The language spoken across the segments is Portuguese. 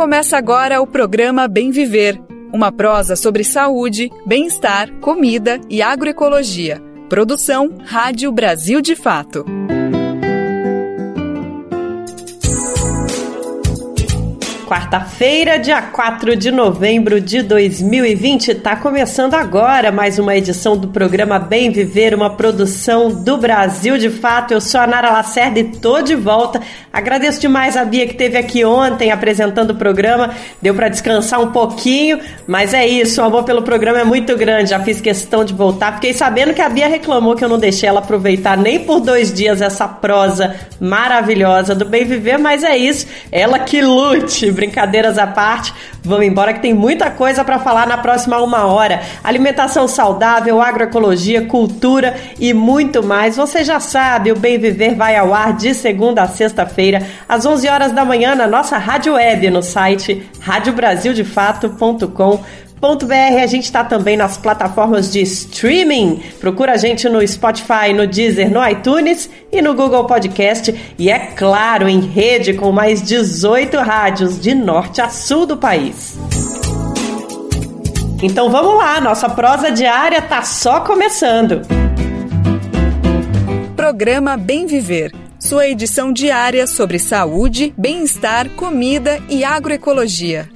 Começa agora o programa Bem Viver, uma prosa sobre saúde, bem-estar, comida e agroecologia. Produção Rádio Brasil de Fato. Quarta-feira, dia 4 de novembro de 2020, está começando agora mais uma edição do programa Bem Viver, uma produção do Brasil de Fato. Eu sou a Nara Lacerda e tô de volta. Agradeço demais a Bia que esteve aqui ontem apresentando o programa, deu para descansar um pouquinho, mas é isso, o amor pelo programa é muito grande, já fiz questão de voltar. Fiquei sabendo que a Bia reclamou que eu não deixei ela aproveitar nem por 2 dias essa prosa maravilhosa do Bem Viver, mas é isso, ela que lute. Brincadeiras à parte, vamos embora que tem muita coisa para falar na próxima 1 hora. Alimentação saudável, agroecologia, cultura e muito mais. Você já sabe, o Bem Viver vai ao ar de segunda a sexta-feira, às 11 horas da manhã, na nossa rádio web, no site radiobrasildefato.com.br. A gente está também nas plataformas de streaming. Procura a gente no Spotify, no Deezer, no iTunes e no Google Podcast. E é claro, em rede com mais 18 rádios de norte a sul do país. Então vamos lá, nossa prosa diária tá só começando. Programa Bem Viver, sua edição diária sobre saúde, bem-estar, comida e agroecologia.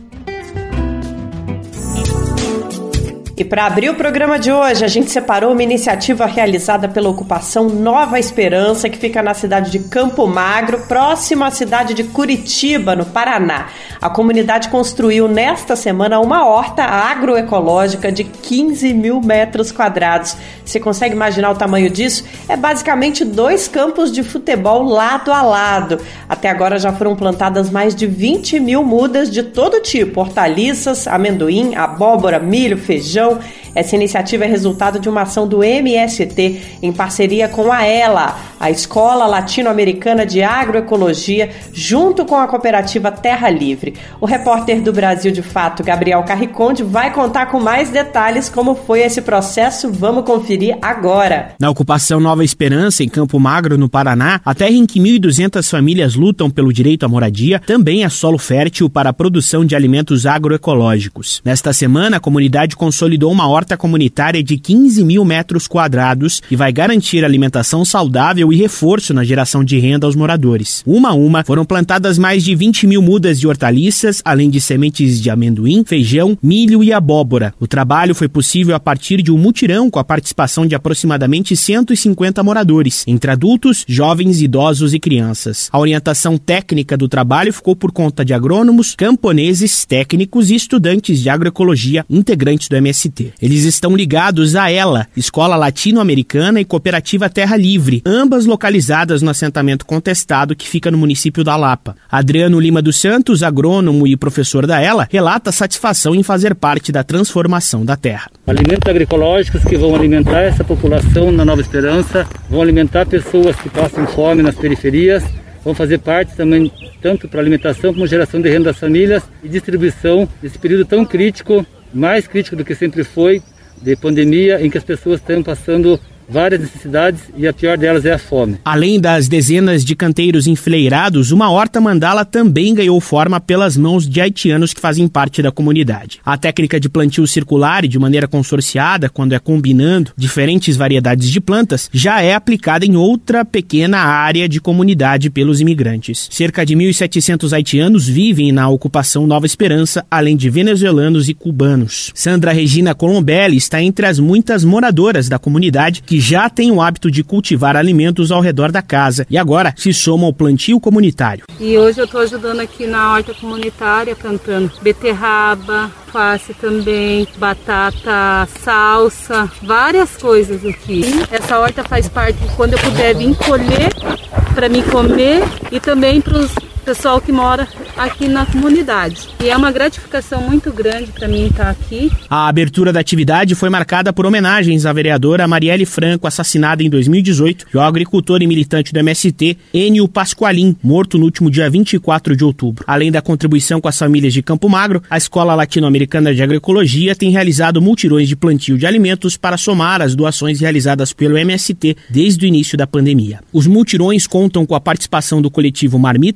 E para abrir o programa de hoje, a gente separou uma iniciativa realizada pela Ocupação Nova Esperança, que fica na cidade de Campo Magro, próximo à cidade de Curitiba, no Paraná. A comunidade construiu nesta semana uma horta agroecológica de 15 mil metros quadrados. Você consegue imaginar o tamanho disso? É basicamente 2 campos de futebol lado a lado. Até agora já foram plantadas mais de 20 mil mudas de todo tipo, hortaliças, amendoim, abóbora, milho, feijão. Essa iniciativa é resultado de uma ação do MST em parceria com a ELA, a Escola Latino-Americana de Agroecologia, junto com a cooperativa Terra Livre. O repórter do Brasil de Fato, Gabriel Carriconde, vai contar com mais detalhes como foi esse processo. Vamos conferir agora. Na Ocupação Nova Esperança, em Campo Magro, no Paraná, a terra em que 1.200 famílias lutam pelo direito à moradia também é solo fértil para a produção de alimentos agroecológicos. Nesta semana, a comunidade consolidou uma horta comunitária de 15 mil metros quadrados que vai garantir alimentação saudável e reforço na geração de renda aos moradores. Uma a uma, foram plantadas mais de 20 mil mudas de hortaliças, além de sementes de amendoim, feijão, milho e abóbora. O trabalho foi possível a partir de um mutirão com a participação de aproximadamente 150 moradores, entre adultos, jovens, idosos e crianças. A orientação técnica do trabalho ficou por conta de agrônomos, camponeses, técnicos e estudantes de agroecologia integrantes do MST. Eles estão ligados à ELA, Escola Latino-Americana e Cooperativa Terra Livre, ambas localizadas no assentamento contestado que fica no município da Lapa. Adriano Lima dos Santos, agrônomo e professor da ELA, relata a satisfação em fazer parte da transformação da terra. Alimentos agroecológicos que vão alimentar essa população na Nova Esperança, vão alimentar pessoas que passam fome nas periferias, vão fazer parte também tanto para alimentação como geração de renda das famílias e distribuição nesse período tão crítico, mais crítico do que sempre foi, de pandemia, em que as pessoas estão passando várias necessidades e a pior delas é a fome. Além das dezenas de canteiros enfileirados, uma horta mandala também ganhou forma pelas mãos de haitianos que fazem parte da comunidade. A técnica de plantio circular e de maneira consorciada, quando é combinando diferentes variedades de plantas, já é aplicada em outra pequena área de comunidade pelos imigrantes. Cerca de 1.700 haitianos vivem na Ocupação Nova Esperança, além de venezuelanos e cubanos. Sandra Regina Colombelli está entre as muitas moradoras da comunidade que já tem o hábito de cultivar alimentos ao redor da casa e agora se soma ao plantio comunitário. E hoje eu estou ajudando aqui na horta comunitária, plantando beterraba, alface também, batata, salsa, várias coisas aqui. Essa horta faz parte de quando eu puder vir colher para mim comer e também para os pessoal que mora aqui na comunidade. E é uma gratificação muito grande para mim estar aqui. A abertura da atividade foi marcada por homenagens à vereadora Marielle Franco, assassinada em 2018, e ao agricultor e militante do MST, Enio Pasqualin, morto no último dia 24 de outubro. Além da contribuição com as famílias de Campo Magro, a Escola Latino-Americana de Agroecologia tem realizado multirões de plantio de alimentos para somar as doações realizadas pelo MST desde o início da pandemia. Os multirões contam com a participação do coletivo Marmitas da Terra,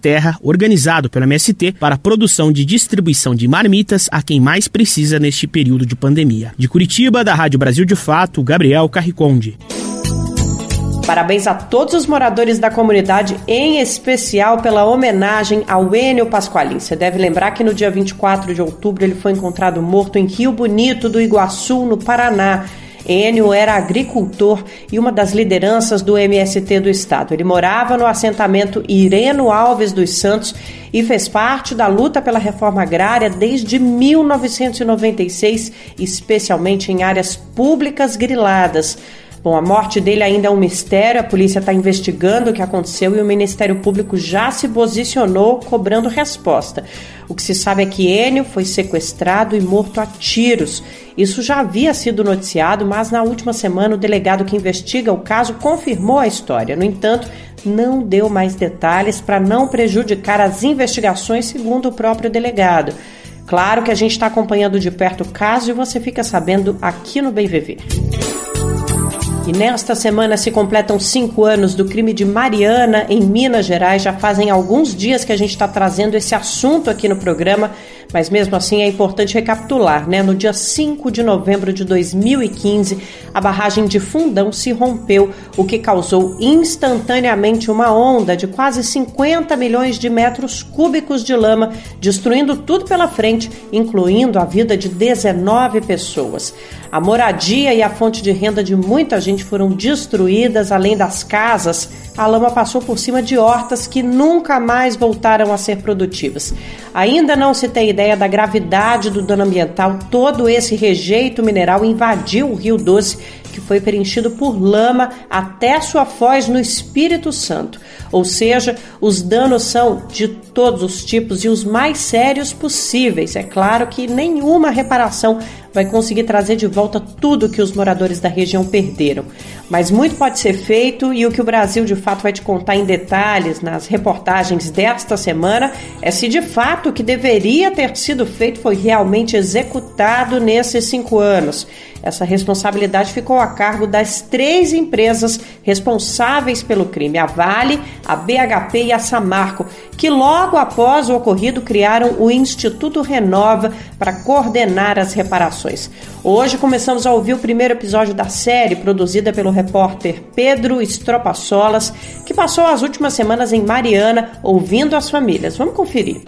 Terra, organizado pela MST para a produção de distribuição de marmitas a quem mais precisa neste período de pandemia. De Curitiba, da Rádio Brasil de Fato, Gabriel Carriconde. Parabéns a todos os moradores da comunidade, em especial pela homenagem ao Enio Pasqualin. Você deve lembrar que no dia 24 de outubro ele foi encontrado morto em Rio Bonito do Iguaçu, no Paraná. Enio era agricultor e uma das lideranças do MST do estado. Ele morava no assentamento Ireno Alves dos Santos e fez parte da luta pela reforma agrária desde 1996, especialmente em áreas públicas griladas. Bom, a morte dele ainda é um mistério, a polícia está investigando o que aconteceu e o Ministério Público já se posicionou cobrando resposta. O que se sabe é que Enio foi sequestrado e morto a tiros. Isso já havia sido noticiado, mas na última semana o delegado que investiga o caso confirmou a história. No entanto, não deu mais detalhes para não prejudicar as investigações, segundo o próprio delegado. Claro que a gente está acompanhando de perto o caso e você fica sabendo aqui no Bem Viver. E nesta semana se completam 5 anos do crime de Mariana, em Minas Gerais. Já fazem alguns dias que a gente está trazendo esse assunto aqui no programa, mas mesmo assim é importante recapitular, né? No dia 5 de novembro de 2015, a barragem de Fundão se rompeu, o que causou instantaneamente uma onda de quase 50 milhões de metros cúbicos de lama, destruindo tudo pela frente, incluindo a vida de 19 pessoas. A moradia e a fonte de renda de muita gente foram destruídas, além das casas. A lama passou por cima de hortas que nunca mais voltaram a ser produtivas. Ainda não se tem ideia da gravidade do dano ambiental. Todo esse rejeito mineral invadiu o Rio Doce, que foi preenchido por lama até sua foz no Espírito Santo. Ou seja, os danos são de todos os tipos e os mais sérios possíveis. É claro que nenhuma reparação vai conseguir trazer de volta tudo que os moradores da região perderam. Mas muito pode ser feito e o que o Brasil de Fato vai te contar em detalhes nas reportagens desta semana é se de fato o que deveria ter sido feito foi realmente executado nesses 5 anos. Essa responsabilidade ficou a cargo das 3 empresas responsáveis pelo crime, a Vale, a BHP e a Samarco, que logo após o ocorrido criaram o Instituto Renova para coordenar as reparações. Hoje começamos a ouvir o primeiro episódio da série, produzida pelo repórter Pedro Estropaçolas, que passou as últimas semanas em Mariana, ouvindo as famílias. Vamos conferir.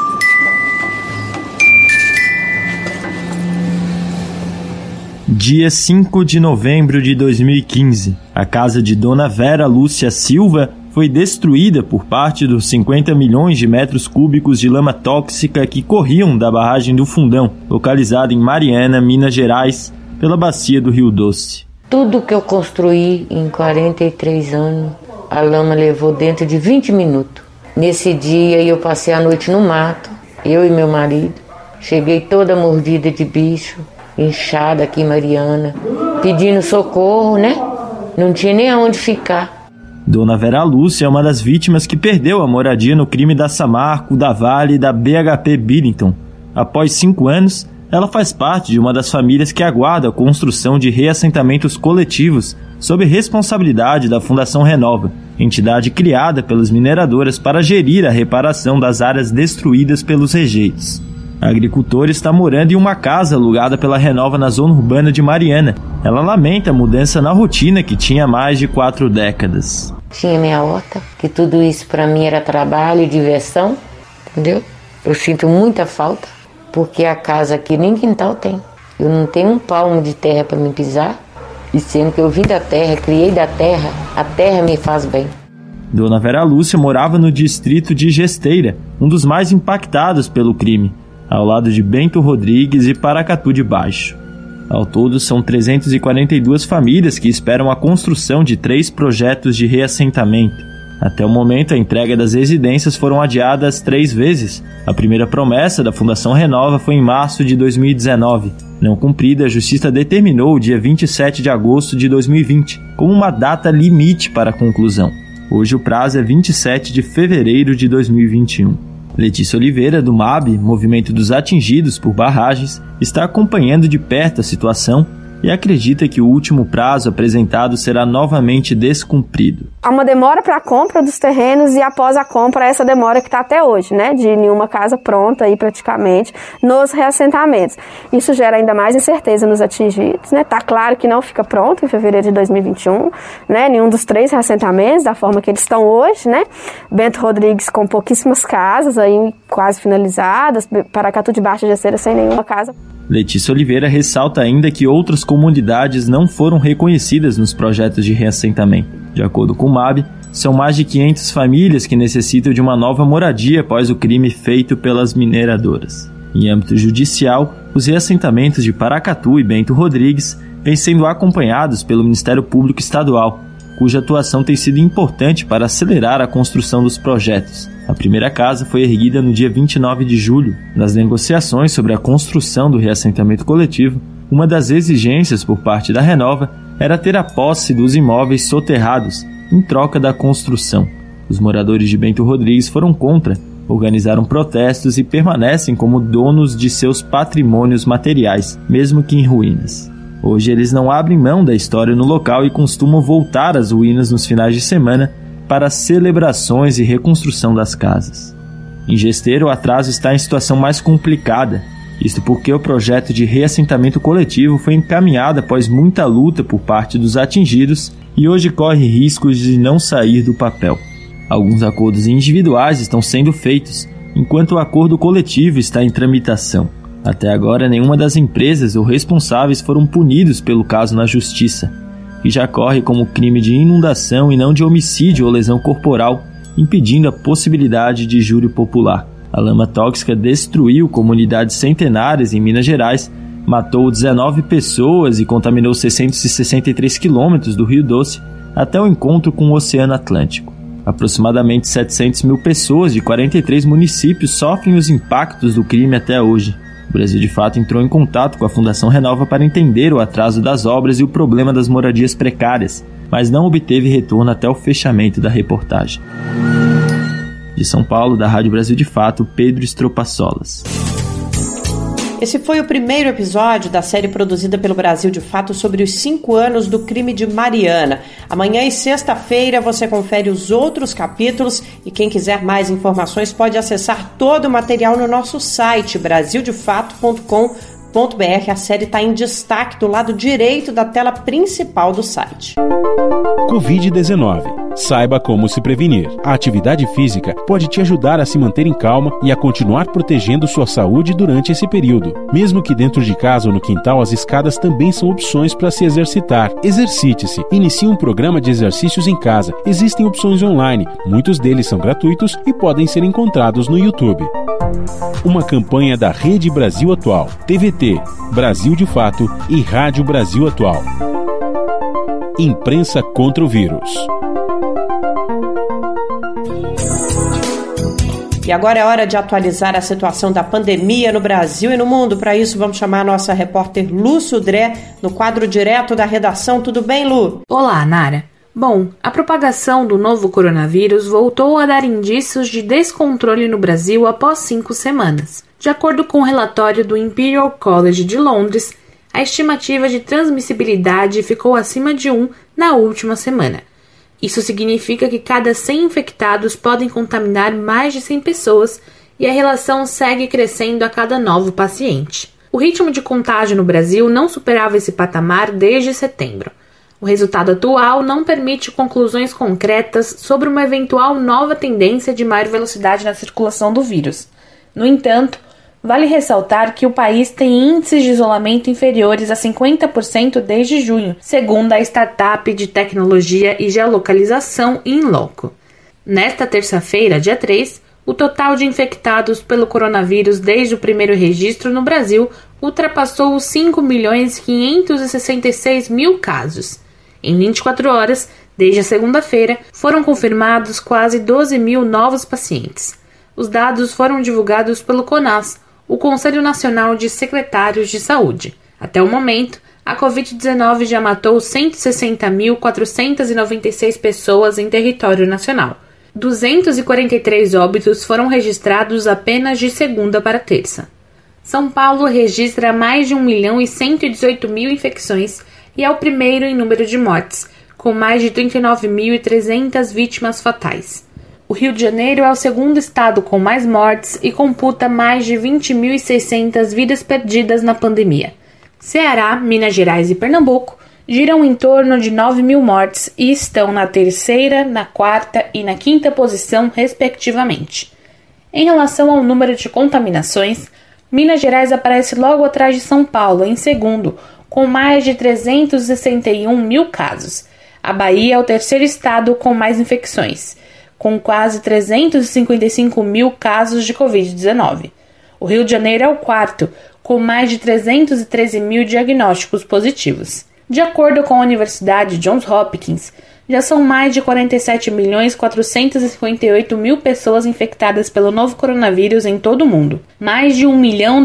Dia 5 de novembro de 2015, a casa de Dona Vera Lúcia Silva foi destruída por parte dos 50 milhões de metros cúbicos de lama tóxica que corriam da barragem do Fundão, localizada em Mariana, Minas Gerais, pela bacia do Rio Doce. Tudo que eu construí em 43 anos, a lama levou dentro de 20 minutos. Nesse dia eu passei a noite no mato, eu e meu marido. Cheguei toda mordida de bicho, inchada aqui em Mariana, pedindo socorro, né? Não tinha nem aonde ficar. Dona Vera Lúcia é uma das vítimas que perdeu a moradia no crime da Samarco, da Vale e da BHP Billington. Após 5 anos, ela faz parte de uma das famílias que aguarda a construção de reassentamentos coletivos sob responsabilidade da Fundação Renova, entidade criada pelas mineradoras para gerir a reparação das áreas destruídas pelos rejeitos. A agricultora está morando em uma casa alugada pela Renova na zona urbana de Mariana. Ela lamenta a mudança na rotina que tinha há mais de 4 décadas. Tinha minha horta, que tudo isso para mim era trabalho e diversão, entendeu? Eu sinto muita falta, porque a casa aqui nem quintal tem. Eu não tenho um palmo de terra para me pisar, e sendo que eu vim da terra, criei da terra, a terra me faz bem. Dona Vera Lúcia morava no distrito de Gesteira, um dos mais impactados pelo crime, ao lado de Bento Rodrigues e Paracatu de Baixo. Ao todo, são 342 famílias que esperam a construção de 3 projetos de reassentamento. Até o momento, a entrega das residências foram adiadas 3 vezes. A primeira promessa da Fundação Renova foi em março de 2019. Não cumprida, a Justiça determinou o dia 27 de agosto de 2020 como uma data limite para a conclusão. Hoje o prazo é 27 de fevereiro de 2021. Letícia Oliveira, do MAB, Movimento dos Atingidos por Barragens, está acompanhando de perto a situação e acredita que o último prazo apresentado será novamente descumprido. Há uma demora para a compra dos terrenos e após a compra essa demora que está até hoje, né, de nenhuma casa pronta aí praticamente nos reassentamentos. Isso gera ainda mais incerteza nos atingidos, né? Tá claro que não fica pronto em fevereiro de 2021, né? Nenhum dos 3 reassentamentos da forma que eles estão hoje, né? Bento Rodrigues com pouquíssimas casas aí quase finalizadas, Paracatu de Baixo Gesseira sem nenhuma casa. Letícia Oliveira ressalta ainda que outras comunidades não foram reconhecidas nos projetos de reassentamento. De acordo com o MAB, são mais de 500 famílias que necessitam de uma nova moradia após o crime feito pelas mineradoras. Em âmbito judicial, os reassentamentos de Paracatu e Bento Rodrigues vêm sendo acompanhados pelo Ministério Público Estadual, cuja atuação tem sido importante para acelerar a construção dos projetos. A primeira casa foi erguida no dia 29 de julho. Nas negociações sobre a construção do reassentamento coletivo, uma das exigências por parte da Renova era ter a posse dos imóveis soterrados, em troca da construção. Os moradores de Bento Rodrigues foram contra, organizaram protestos e permanecem como donos de seus patrimônios materiais, mesmo que em ruínas. Hoje eles não abrem mão da história no local e costumam voltar às ruínas nos finais de semana para celebrações e reconstrução das casas. Em Gesteira, o atraso está em situação mais complicada, isto porque o projeto de reassentamento coletivo foi encaminhado após muita luta por parte dos atingidos e hoje corre riscos de não sair do papel. Alguns acordos individuais estão sendo feitos, enquanto o acordo coletivo está em tramitação. Até agora, nenhuma das empresas ou responsáveis foram punidos pelo caso na Justiça, que já corre como crime de inundação e não de homicídio ou lesão corporal, impedindo a possibilidade de júri popular. A lama tóxica destruiu comunidades centenárias em Minas Gerais, matou 19 pessoas e contaminou 663 quilômetros do Rio Doce até o encontro com o Oceano Atlântico. Aproximadamente 700 mil pessoas de 43 municípios sofrem os impactos do crime até hoje. O Brasil de Fato entrou em contato com a Fundação Renova para entender o atraso das obras e o problema das moradias precárias, mas não obteve retorno até o fechamento da reportagem. De São Paulo, da Rádio Brasil de Fato, Pedro Estropaçolas. Esse foi o primeiro episódio da série produzida pelo Brasil de Fato sobre os 5 anos do crime de Mariana. Amanhã e sexta-feira você confere os outros capítulos e quem quiser mais informações pode acessar todo o material no nosso site brasildefato.com.br. A série está em destaque do lado direito da tela principal do site. Covid-19. Saiba como se prevenir. A atividade física pode te ajudar a se manter em calma e a continuar protegendo sua saúde durante esse período. Mesmo que dentro de casa ou no quintal, as escadas também são opções para se exercitar. Exercite-se. Inicie um programa de exercícios em casa. Existem opções online. Muitos deles são gratuitos e podem ser encontrados no YouTube. Uma campanha da Rede Brasil Atual, TVT, Brasil de Fato e Rádio Brasil Atual. Imprensa contra o vírus. E agora é hora de atualizar a situação da pandemia no Brasil e no mundo. Para isso, vamos chamar a nossa repórter Lu Sudré no quadro direto da redação. Tudo bem, Lu? Olá, Nara. Bom, a propagação do novo coronavírus voltou a dar indícios de descontrole no Brasil após 5 semanas. De acordo com o relatório do Imperial College de Londres, a estimativa de transmissibilidade ficou acima de 1 na última semana. Isso significa que cada 100 infectados podem contaminar mais de 100 pessoas e a relação segue crescendo a cada novo paciente. O ritmo de contágio no Brasil não superava esse patamar desde setembro. O resultado atual não permite conclusões concretas sobre uma eventual nova tendência de maior velocidade na circulação do vírus. No entanto, vale ressaltar que o país tem índices de isolamento inferiores a 50% desde junho, segundo a startup de tecnologia e geolocalização InLoco. Nesta terça-feira, dia 3, o total de infectados pelo coronavírus desde o primeiro registro no Brasil ultrapassou os 5.566.000 casos. Em 24 horas, desde a segunda-feira, foram confirmados quase 12.000 novos pacientes. Os dados foram divulgados pelo CONAS, o Conselho Nacional de Secretários de Saúde. Até o momento, a Covid-19 já matou 160.496 pessoas em território nacional. 243 óbitos foram registrados apenas de segunda para terça. São Paulo registra mais de 1.118.000 infecções e é o primeiro em número de mortes, com mais de 39.300 vítimas fatais. O Rio de Janeiro é o segundo estado com mais mortes e computa mais de 20.600 vidas perdidas na pandemia. Ceará, Minas Gerais e Pernambuco giram em torno de 9.000 mortes e estão na terceira, na quarta e na quinta posição, respectivamente. Em relação ao número de contaminações, Minas Gerais aparece logo atrás de São Paulo, em segundo, com mais de 361.000 casos. A Bahia é o terceiro estado com mais infecções, com quase 355.000 casos de Covid-19. O Rio de Janeiro é o quarto, com mais de 313.000 diagnósticos positivos. De acordo com a Universidade Johns Hopkins, já são mais de 47.458.000 pessoas infectadas pelo novo coronavírus em todo o mundo. Mais de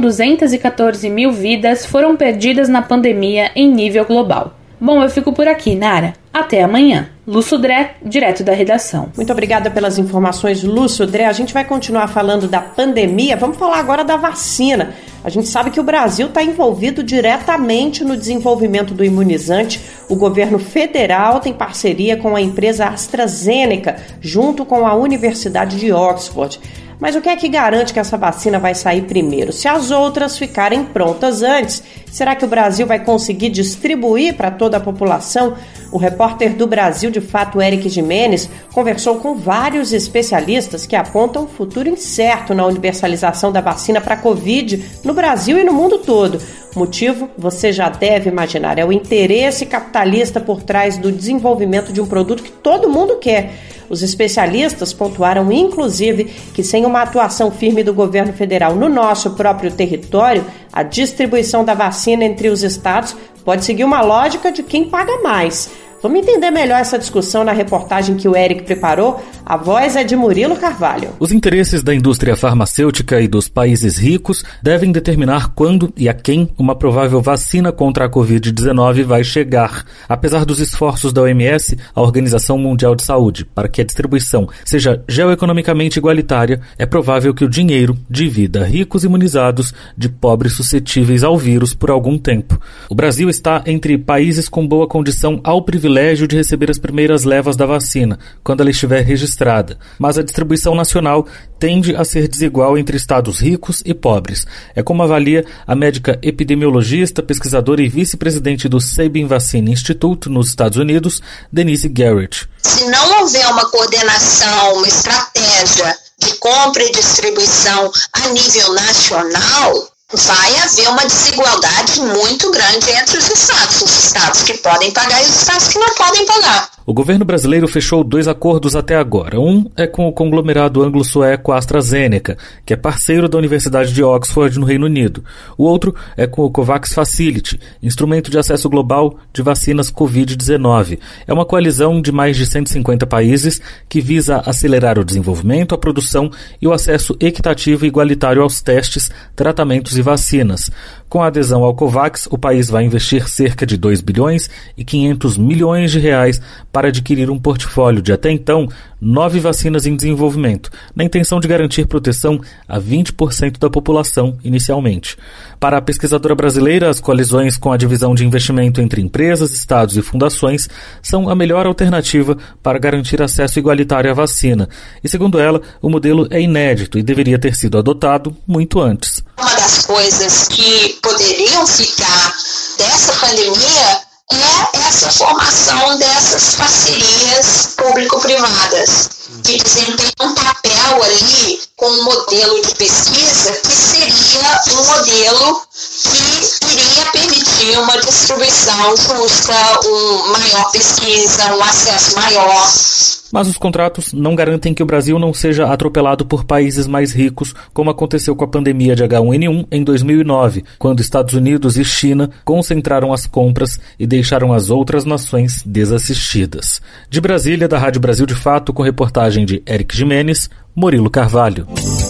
1.214.000 vidas foram perdidas na pandemia em nível global. Bom, eu fico por aqui, Nara. Até amanhã. Lúcio Dré, direto da redação. Muito obrigada pelas informações, Lúcio Dré. A gente vai continuar falando da pandemia. Vamos falar agora da vacina. A gente sabe que o Brasil está envolvido diretamente no desenvolvimento do imunizante. O governo federal tem parceria com a empresa AstraZeneca, junto com a Universidade de Oxford. Mas o que é que garante que essa vacina vai sair primeiro? Se as outras ficarem prontas antes, será que o Brasil vai conseguir distribuir para toda a população? O repórter do Brasil de Fato, Eric Jimenez, conversou com vários especialistas que apontam um futuro incerto na universalização da vacina para a Covid no Brasil e no mundo todo. O motivo, você já deve imaginar, é o interesse capitalista por trás do desenvolvimento de um produto que todo mundo quer. Os especialistas pontuaram, inclusive, que sem uma atuação firme do governo federal no nosso próprio território, a distribuição da vacina entre os estados pode seguir uma lógica de quem paga mais. Vamos entender melhor essa discussão na reportagem que o Eric preparou. A voz é de Murilo Carvalho. Os interesses da indústria farmacêutica e dos países ricos devem determinar quando e a quem uma provável vacina contra a Covid-19 vai chegar. Apesar dos esforços da OMS, a Organização Mundial de Saúde, para que a distribuição seja geoeconomicamente igualitária, é provável que o dinheiro divida ricos imunizados de pobres suscetíveis ao vírus por algum tempo. O Brasil está entre países com boa condição ao privilégio de receber as primeiras levas da vacina, quando ela estiver registrada, mas a distribuição nacional tende a ser desigual entre estados ricos e pobres. É como avalia a médica epidemiologista, pesquisadora e vice-presidente do Sabin Vaccine Institute nos Estados Unidos, Denise Garrett. Se não houver uma coordenação, uma estratégia de compra e distribuição a nível nacional, vai haver uma desigualdade muito grande entre os estados que podem pagar e os estados que não podem pagar. O governo brasileiro fechou 2 acordos até agora. Um é com o conglomerado anglo-sueco AstraZeneca, que é parceiro da Universidade de Oxford, no Reino Unido. O outro é com o COVAX Facility, instrumento de acesso global de vacinas Covid-19. É uma coalizão de mais de 150 países que visa acelerar o desenvolvimento, a produção e o acesso equitativo e igualitário aos testes, tratamentos e vacinas. Com a adesão ao COVAX, o país vai investir cerca de 2 bilhões e 500 milhões de reais para adquirir um portfólio de, até então, 9 vacinas em desenvolvimento, na intenção de garantir proteção a 20% da população inicialmente. Para a pesquisadora brasileira, as coalizões com a divisão de investimento entre empresas, estados e fundações são a melhor alternativa para garantir acesso igualitário à vacina. E, segundo ela, o modelo é inédito e deveria ter sido adotado muito antes. Uma das coisas que poderiam ficar dessa pandemia é essa formação dessas parcerias público-privadas, que desempenham um papel ali com um modelo de pesquisa que seria um modelo que iria permitir uma distribuição justa, uma maior pesquisa, um acesso maior. Mas os contratos não garantem que o Brasil não seja atropelado por países mais ricos, como aconteceu com a pandemia de H1N1 em 2009, quando Estados Unidos e China concentraram as compras e deixaram as outras nações desassistidas. De Brasília, da Rádio Brasil de Fato, com reportagem de Eric Jimenez, Murilo Carvalho.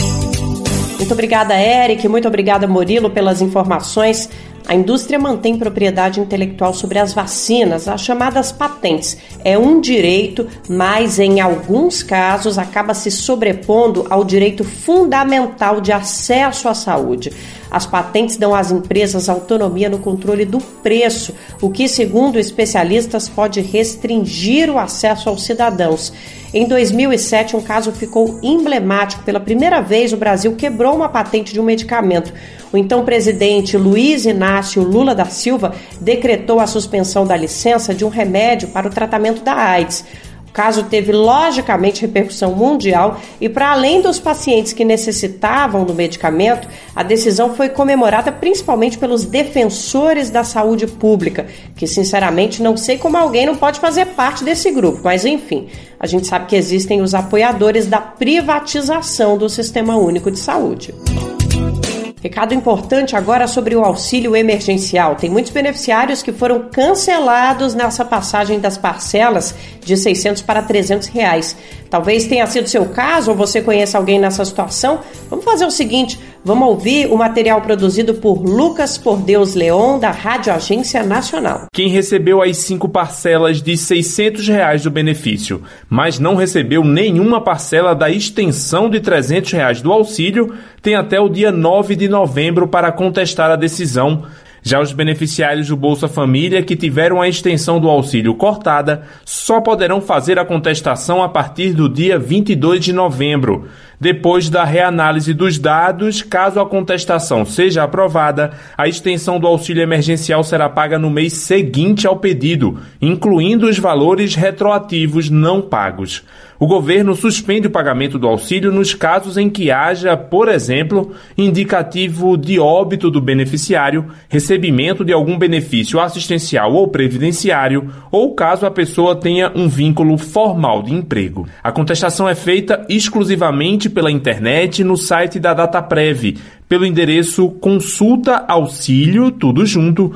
Muito obrigada, Eric. Muito obrigada, Murilo, pelas informações. A indústria mantém propriedade intelectual sobre as vacinas, as chamadas patentes. É um direito, mas em alguns casos acaba se sobrepondo ao direito fundamental de acesso à saúde. As patentes dão às empresas autonomia no controle do preço, o que, segundo especialistas, pode restringir o acesso aos cidadãos. Em 2007, um caso ficou emblemático. Pela primeira vez, o Brasil quebrou uma patente de um medicamento. O então presidente Luiz Inácio Lula da Silva decretou a suspensão da licença de um remédio para o tratamento da AIDS. O caso teve, logicamente, repercussão mundial e, para além dos pacientes que necessitavam do medicamento, a decisão foi comemorada principalmente pelos defensores da saúde pública, que, sinceramente, não sei como alguém não pode fazer parte desse grupo, mas, enfim, a gente sabe que existem os apoiadores da privatização do Sistema Único de Saúde. Recado importante agora sobre o auxílio emergencial. Tem muitos beneficiários que foram cancelados nessa passagem das parcelas de R$600 para R$300. Talvez tenha sido seu caso ou você conheça alguém nessa situação. Vamos fazer o seguinte, vamos ouvir o material produzido por Lucas Por Deus Leon, da Rádio Agência Nacional. Quem recebeu as 5 parcelas de R$600 do benefício, mas não recebeu nenhuma parcela da extensão de R$300 do auxílio, tem até o dia 9 de novembro para contestar a decisão. Já os beneficiários do Bolsa Família que tiveram a extensão do auxílio cortada só poderão fazer a contestação a partir do dia 22 de novembro. Depois da reanálise dos dados, caso a contestação seja aprovada, a extensão do auxílio emergencial será paga no mês seguinte ao pedido, incluindo os valores retroativos não pagos. O governo suspende o pagamento do auxílio nos casos em que haja, por exemplo, indicativo de óbito do beneficiário, recebimento de algum benefício assistencial ou previdenciário, ou caso a pessoa tenha um vínculo formal de emprego. A contestação é feita exclusivamente pela internet no site da Dataprev, pelo endereço consultaauxilio, tudo junto,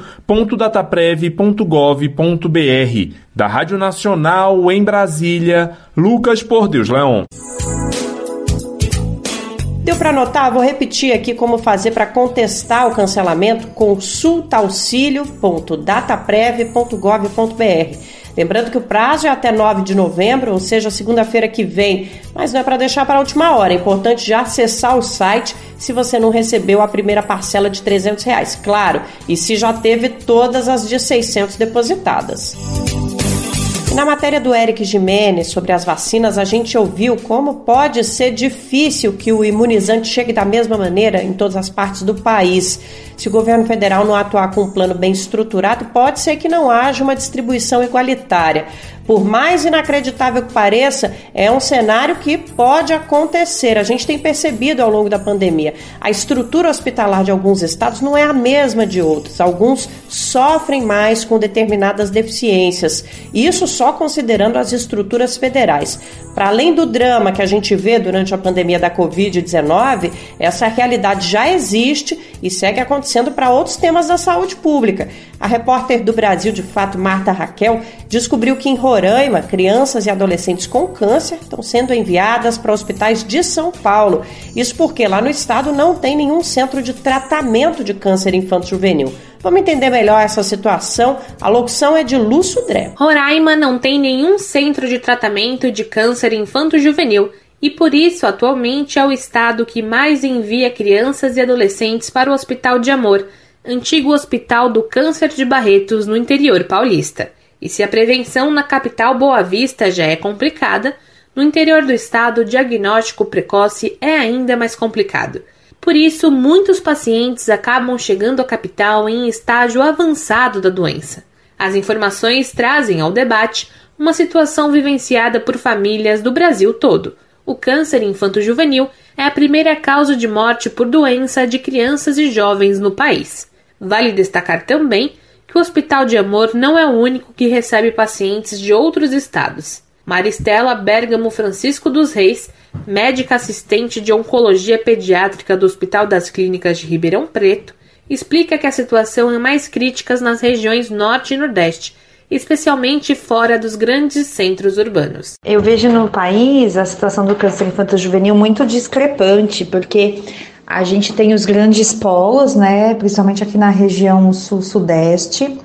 .dataprev.gov.br. Da Rádio Nacional, em Brasília, Lucas Por Deus Leon. Deu para anotar? Vou repetir aqui como fazer para contestar o cancelamento. consultaauxilio.dataprev.gov.br. Lembrando que o prazo é até 9 de novembro, ou seja, segunda-feira que vem, mas não é para deixar para a última hora. É importante já acessar o site se você não recebeu a primeira parcela de R$300, claro, e se já teve todas as de 600 depositadas. Na matéria do Eric Gimenez sobre as vacinas, a gente ouviu como pode ser difícil que o imunizante chegue da mesma maneira em todas as partes do país. Se o governo federal não atuar com um plano bem estruturado, pode ser que não haja uma distribuição igualitária. Por mais inacreditável que pareça, é um cenário que pode acontecer. A gente tem percebido ao longo da pandemia. A estrutura hospitalar de alguns estados não é a mesma de outros. Alguns sofrem mais com determinadas deficiências. Isso só considerando as estruturas federais. Para além do drama que a gente vê durante a pandemia da Covid-19, essa realidade já existe e segue acontecendo para outros temas da saúde pública. A repórter do Brasil de Fato, Marta Raquel, descobriu que em Roraima, crianças e adolescentes com câncer estão sendo enviadas para hospitais de São Paulo. Isso porque lá no estado não tem nenhum centro de tratamento de câncer infanto-juvenil. Vamos entender melhor essa situação. A locução é de Lu Sudré. Roraima não tem nenhum centro de tratamento de câncer infanto-juvenil e, por isso, atualmente é o estado que mais envia crianças e adolescentes para o Hospital de Amor, antigo Hospital do Câncer de Barretos, no interior paulista. E se a prevenção na capital Boa Vista já é complicada, no interior do estado o diagnóstico precoce é ainda mais complicado. Por isso, muitos pacientes acabam chegando à capital em estágio avançado da doença. As informações trazem ao debate uma situação vivenciada por famílias do Brasil todo. O câncer infanto-juvenil é a primeira causa de morte por doença de crianças e jovens no país. Vale destacar também que o Hospital de Amor não é o único que recebe pacientes de outros estados. Maristela Bergamo Francisco dos Reis, médica assistente de oncologia pediátrica do Hospital das Clínicas de Ribeirão Preto, explica que a situação é mais crítica nas regiões norte e nordeste, especialmente fora dos grandes centros urbanos. Eu vejo no país a situação do câncer infanto-juvenil muito discrepante, porque a gente tem os grandes polos, né, principalmente aqui na região sul-sudeste,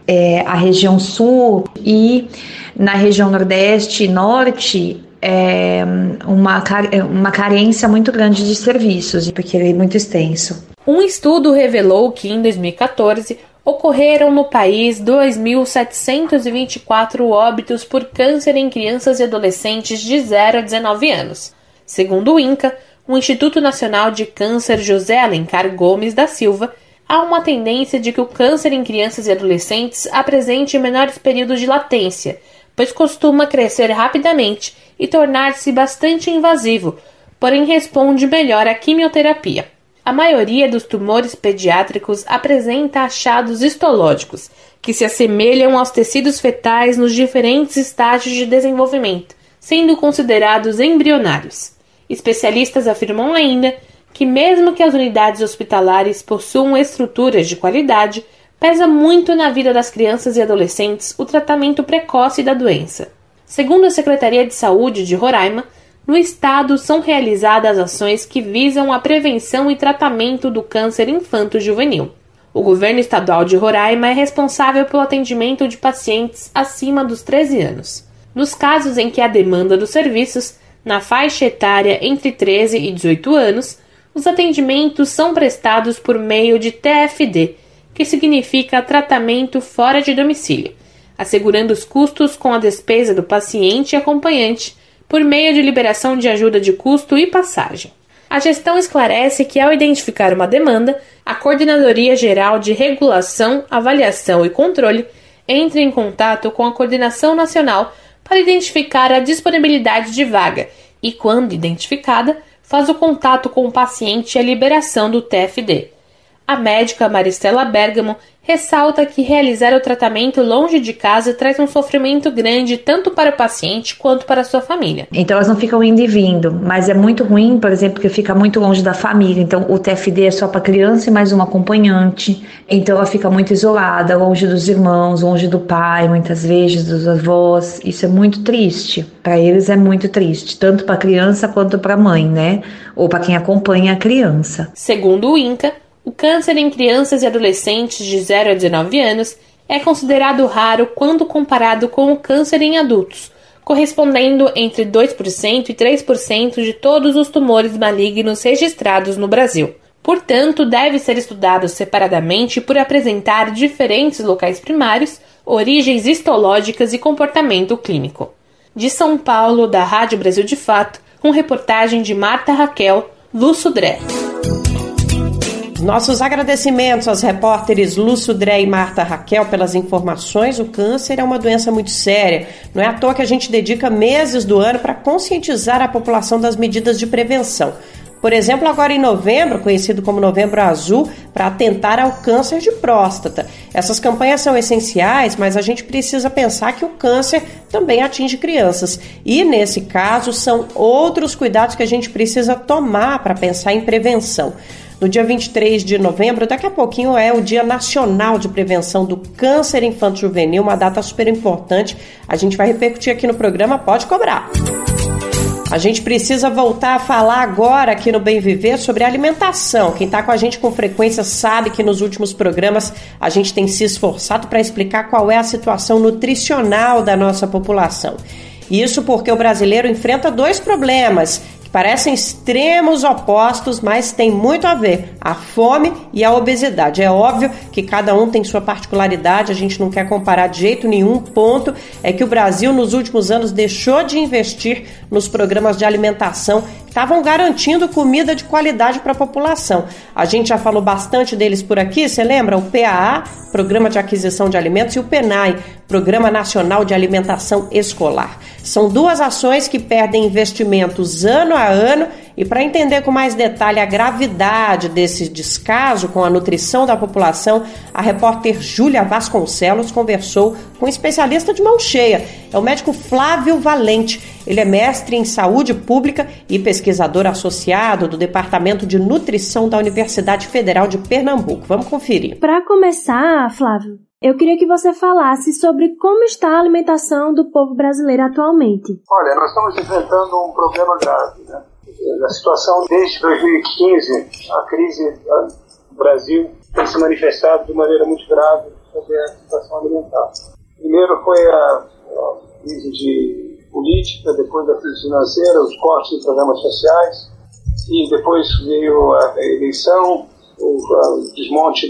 a região sul, e na região nordeste e norte uma carência muito grande de serviços, porque ele é muito extenso. Um estudo revelou que em 2014 ocorreram no país 2.724 óbitos por câncer em crianças e adolescentes de 0 a 19 anos. Segundo o INCA, o Instituto Nacional de Câncer José Alencar Gomes da Silva, há uma tendência de que o câncer em crianças e adolescentes apresente menores períodos de latência, pois costuma crescer rapidamente e tornar-se bastante invasivo, porém responde melhor à quimioterapia. A maioria dos tumores pediátricos apresenta achados histológicos, que se assemelham aos tecidos fetais nos diferentes estágios de desenvolvimento, sendo considerados embrionários. Especialistas afirmam ainda que mesmo que as unidades hospitalares possuam estruturas de qualidade, pesa muito na vida das crianças e adolescentes o tratamento precoce da doença. Segundo a Secretaria de Saúde de Roraima, no estado são realizadas ações que visam a prevenção e tratamento do câncer infanto-juvenil. O governo estadual de Roraima é responsável pelo atendimento de pacientes acima dos 13 anos. Nos casos em que há demanda dos serviços, na faixa etária entre 13 e 18 anos, os atendimentos são prestados por meio de TFD, que significa tratamento fora de domicílio, assegurando os custos com a despesa do paciente e acompanhante por meio de liberação de ajuda de custo e passagem. A gestão esclarece que, ao identificar uma demanda, a Coordenadoria Geral de Regulação, Avaliação e Controle entra em contato com a Coordenação Nacional para identificar a disponibilidade de vaga e, quando identificada, faz o contato com o paciente e a liberação do TFD. A médica Maristela Bergamo ressalta que realizar o tratamento longe de casa traz um sofrimento grande tanto para o paciente quanto para a sua família. Então elas não ficam indo e vindo, mas é muito ruim, por exemplo, que fica muito longe da família. Então o TFD é só para criança e mais um acompanhante. Então ela fica muito isolada, longe dos irmãos, longe do pai, muitas vezes dos avós. Isso é muito triste. Para eles é muito triste, tanto para a criança quanto para a mãe, né? Ou para quem acompanha a criança. Segundo o INCA, o câncer em crianças e adolescentes de 0 a 19 anos é considerado raro quando comparado com o câncer em adultos, correspondendo entre 2% e 3% de todos os tumores malignos registrados no Brasil. Portanto, deve ser estudado separadamente por apresentar diferentes locais primários, origens histológicas e comportamento clínico. De São Paulo, da Rádio Brasil de Fato, com reportagem de Marta Raquel, Lúcio Dré. Nossos agradecimentos aos repórteres Lúcio Dré e Marta Raquel pelas informações. O câncer é uma doença muito séria. Não é à toa que a gente dedica meses do ano para conscientizar a população das medidas de prevenção. Por exemplo, agora em novembro, conhecido como Novembro Azul, para atentar ao câncer de próstata. Essas campanhas são essenciais, mas a gente precisa pensar que o câncer também atinge crianças. E, nesse caso, são outros cuidados que a gente precisa tomar para pensar em prevenção. No dia 23 de novembro, daqui a pouquinho, é o Dia Nacional de Prevenção do Câncer Infanto-Juvenil, uma data super importante. A gente vai repercutir aqui no programa, pode cobrar. A gente precisa voltar a falar agora aqui no Bem Viver sobre alimentação. Quem está com a gente com frequência sabe que nos últimos programas a gente tem se esforçado para explicar qual é a situação nutricional da nossa população. Isso porque o brasileiro enfrenta dois problemas que parecem extremos opostos, mas têm muito a ver: a fome e a obesidade. É óbvio que cada um tem sua particularidade, a gente não quer comparar de jeito nenhum. O ponto é que o Brasil, nos últimos anos, deixou de investir nos programas de alimentação que estavam garantindo comida de qualidade para a população. A gente já falou bastante deles por aqui, você lembra? O PAA, Programa de Aquisição de Alimentos, e o PNAE, Programa Nacional de Alimentação Escolar. São duas ações que perdem investimentos ano a ano, e para entender com mais detalhe a gravidade desse descaso com a nutrição da população, a repórter Júlia Vasconcelos conversou com um especialista de mão cheia. É o médico Flávio Valente. Ele é mestre em saúde pública e pesquisador associado do Departamento de Nutrição da Universidade Federal de Pernambuco. Vamos conferir. Para começar, Flávio, eu queria que você falasse sobre como está a alimentação do povo brasileiro atualmente. Olha, nós estamos enfrentando um problema grave, né? A situação desde 2015, a crise no Brasil tem se manifestado de maneira muito grave sobre a situação alimentar. Primeiro foi a crise de política, depois a crise financeira, os cortes em programas sociais, e depois veio a eleição, o desmonte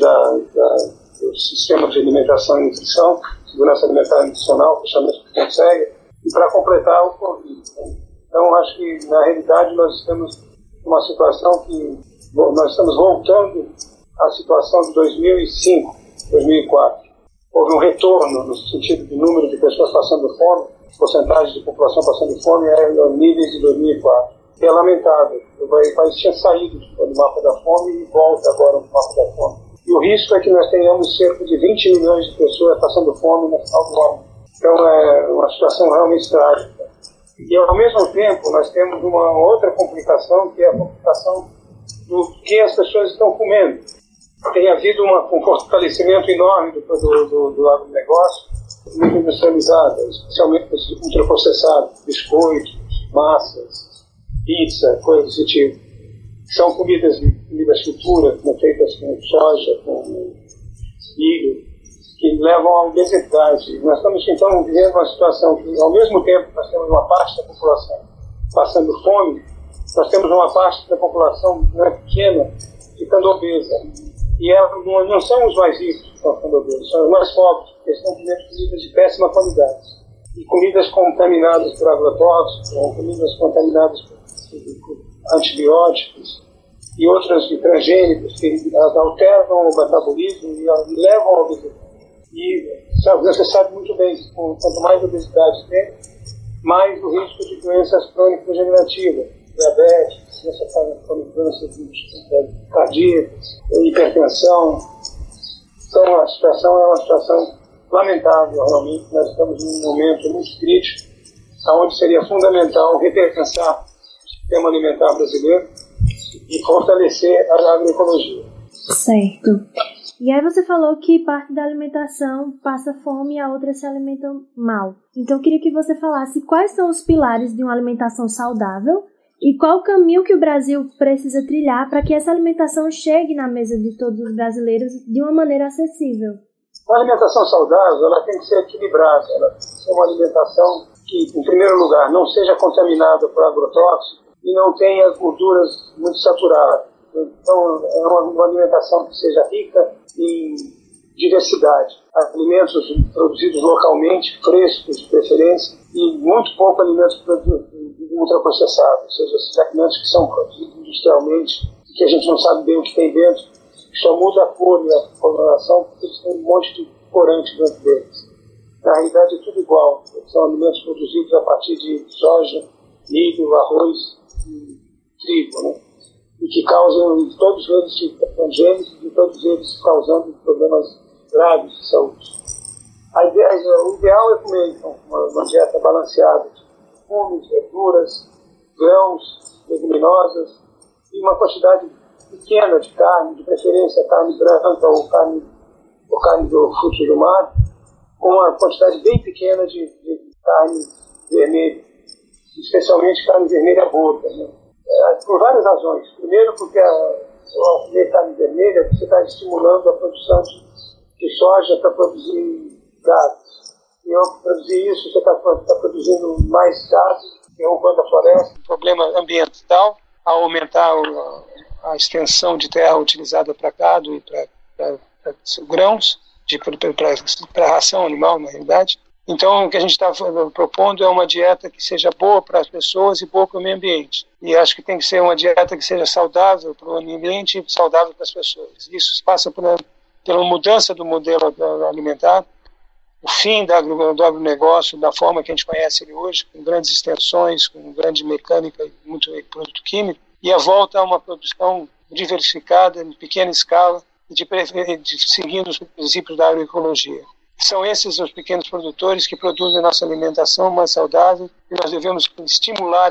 do sistema de alimentação e nutrição, segurança alimentar e nutricional, fechamento do Conselho, e para completar o Covid. Então, acho que, na realidade, nós estamos numa situação que nós estamos voltando à situação de 2005, 2004. Houve um retorno no sentido do número de pessoas passando fome, porcentagem de população passando fome era níveis de 2004. É lamentável. O país tinha saído do mapa da fome e volta agora no mapa da fome. E o risco é que nós tenhamos cerca de 20 milhões de pessoas passando fome no final do ano. Então é uma situação realmente trágica. E ao mesmo tempo nós temos uma outra complicação, que é a complicação do que as pessoas estão comendo. Tem havido um fortalecimento enorme do agronegócio, muito industrializado, especialmente ultraprocessado, biscoitos, massas, pizza, coisas desse tipo. São comidas futuras, feitas com soja, com milho, que levam à obesidade. Nós estamos, então, vivendo uma situação que, ao mesmo tempo, nós temos uma parte da população passando fome, nós temos uma parte da população pequena ficando obesa. E não são os mais ricos que estão ficando obesos, são os mais pobres, porque estão comendo comidas de péssima qualidade. E comidas contaminadas por agrotóxicos, comidas contaminadas por antibióticos e outros transgênicos que alteram o metabolismo e levam à obesidade. E você sabe muito bem que quanto mais obesidade tem, mais o risco de doenças crônicas degenerativas, diabetes, doenças cardíacas, hipertensão. Então a situação é uma situação lamentável, realmente. Nós estamos num momento muito crítico, onde seria fundamental repensar o sistema alimentar brasileiro e fortalecer a agroecologia. Certo. E aí você falou que parte da alimentação passa fome e a outra se alimenta mal. Então eu queria que você falasse quais são os pilares de uma alimentação saudável e qual o caminho que o Brasil precisa trilhar para que essa alimentação chegue na mesa de todos os brasileiros de uma maneira acessível. A alimentação saudável ela tem que ser equilibrada, ela tem que ser uma alimentação que, em primeiro lugar, não seja contaminada por agrotóxicos e não tenha gorduras muito saturadas. Então, é uma alimentação que seja rica em diversidade. Alimentos produzidos localmente, frescos de preferência, e muito pouco alimentos ultraprocessados, ou seja, esses alimentos que são produzidos industrialmente, que a gente não sabe bem o que tem dentro, que só muda a cor e a coloração, porque eles têm um monte de corante dentro deles. Na realidade é tudo igual. São alimentos produzidos a partir de soja, milho, arroz e trigo, né? E que causam, todos eles transgênicos e todos eles causando problemas graves de saúde. O ideal é comer então, uma dieta balanceada de legumes, verduras, grãos, leguminosas e uma quantidade pequena de carne, de preferência carne branca ou carne do fruto do mar, com uma quantidade bem pequena de carne vermelha, especialmente carne vermelha gorda, né? Por várias razões. Primeiro, porque ao comer carne vermelha, você está estimulando a produção de soja para produzir gases. E ao produzir isso, você está produzindo mais gases, derrubando a floresta, problema ambiental, ao aumentar a extensão de terra utilizada para gado e para grãos, para ração animal, na realidade. Então, o que a gente está propondo é uma dieta que seja boa para as pessoas e boa para o meio ambiente. E acho que tem que ser uma dieta que seja saudável para o meio ambiente e saudável para as pessoas. Isso passa pela mudança do modelo alimentar, o fim do agronegócio, da forma que a gente conhece ele hoje, com grandes extensões, com grande mecânica e muito produto químico, e a volta a uma produção diversificada, em pequena escala, e seguindo os princípios da agroecologia. São esses os pequenos produtores que produzem a nossa alimentação mais saudável e nós devemos estimular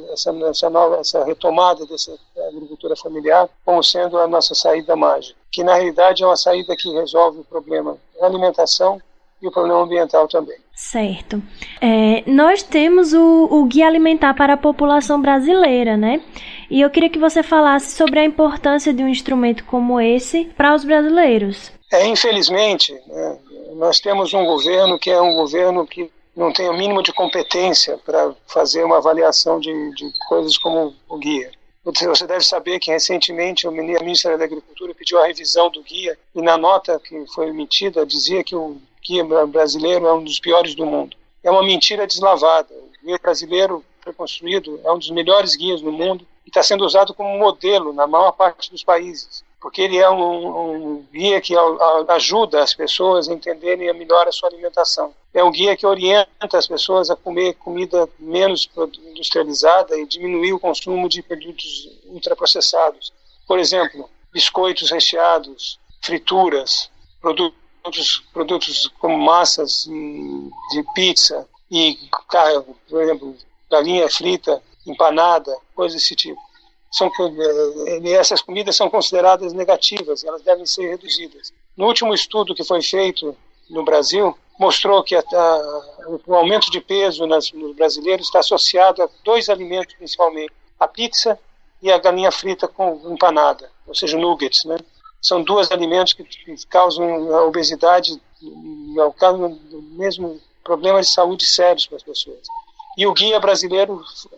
essa retomada dessa agricultura familiar como sendo a nossa saída mágica, que na realidade é uma saída que resolve o problema da alimentação e o problema ambiental também. Certo. Nós temos o Guia Alimentar para a População Brasileira, né? E eu queria que você falasse sobre a importância de um instrumento como esse para os brasileiros. Infelizmente, né, nós temos um governo que é um governo que não tem o mínimo de competência para fazer uma avaliação de coisas como o guia. Você deve saber que recentemente o Ministério da Agricultura pediu a revisão do guia e na nota que foi emitida dizia que o guia brasileiro é um dos piores do mundo. É uma mentira deslavada. O guia brasileiro foi construído, é um dos melhores guias no mundo e está sendo usado como modelo na maior parte dos países, porque ele é um guia que ajuda as pessoas a entenderem melhor a sua alimentação. É um guia que orienta as pessoas a comer comida menos industrializada e diminuir o consumo de produtos ultraprocessados. Por exemplo, biscoitos recheados, frituras, produtos como massas de pizza e, por exemplo, galinha frita, empanada, coisas desse tipo. Essas comidas são consideradas negativas, elas devem ser reduzidas. No último estudo que foi feito no Brasil, mostrou que o aumento de peso nos brasileiros está associado a 2 alimentos principalmente, a pizza e a galinha frita com empanada, ou seja, nuggets, né? São 2 alimentos que causam a obesidade e causam mesmo problemas de saúde sérios para as pessoas. E o guia brasileiro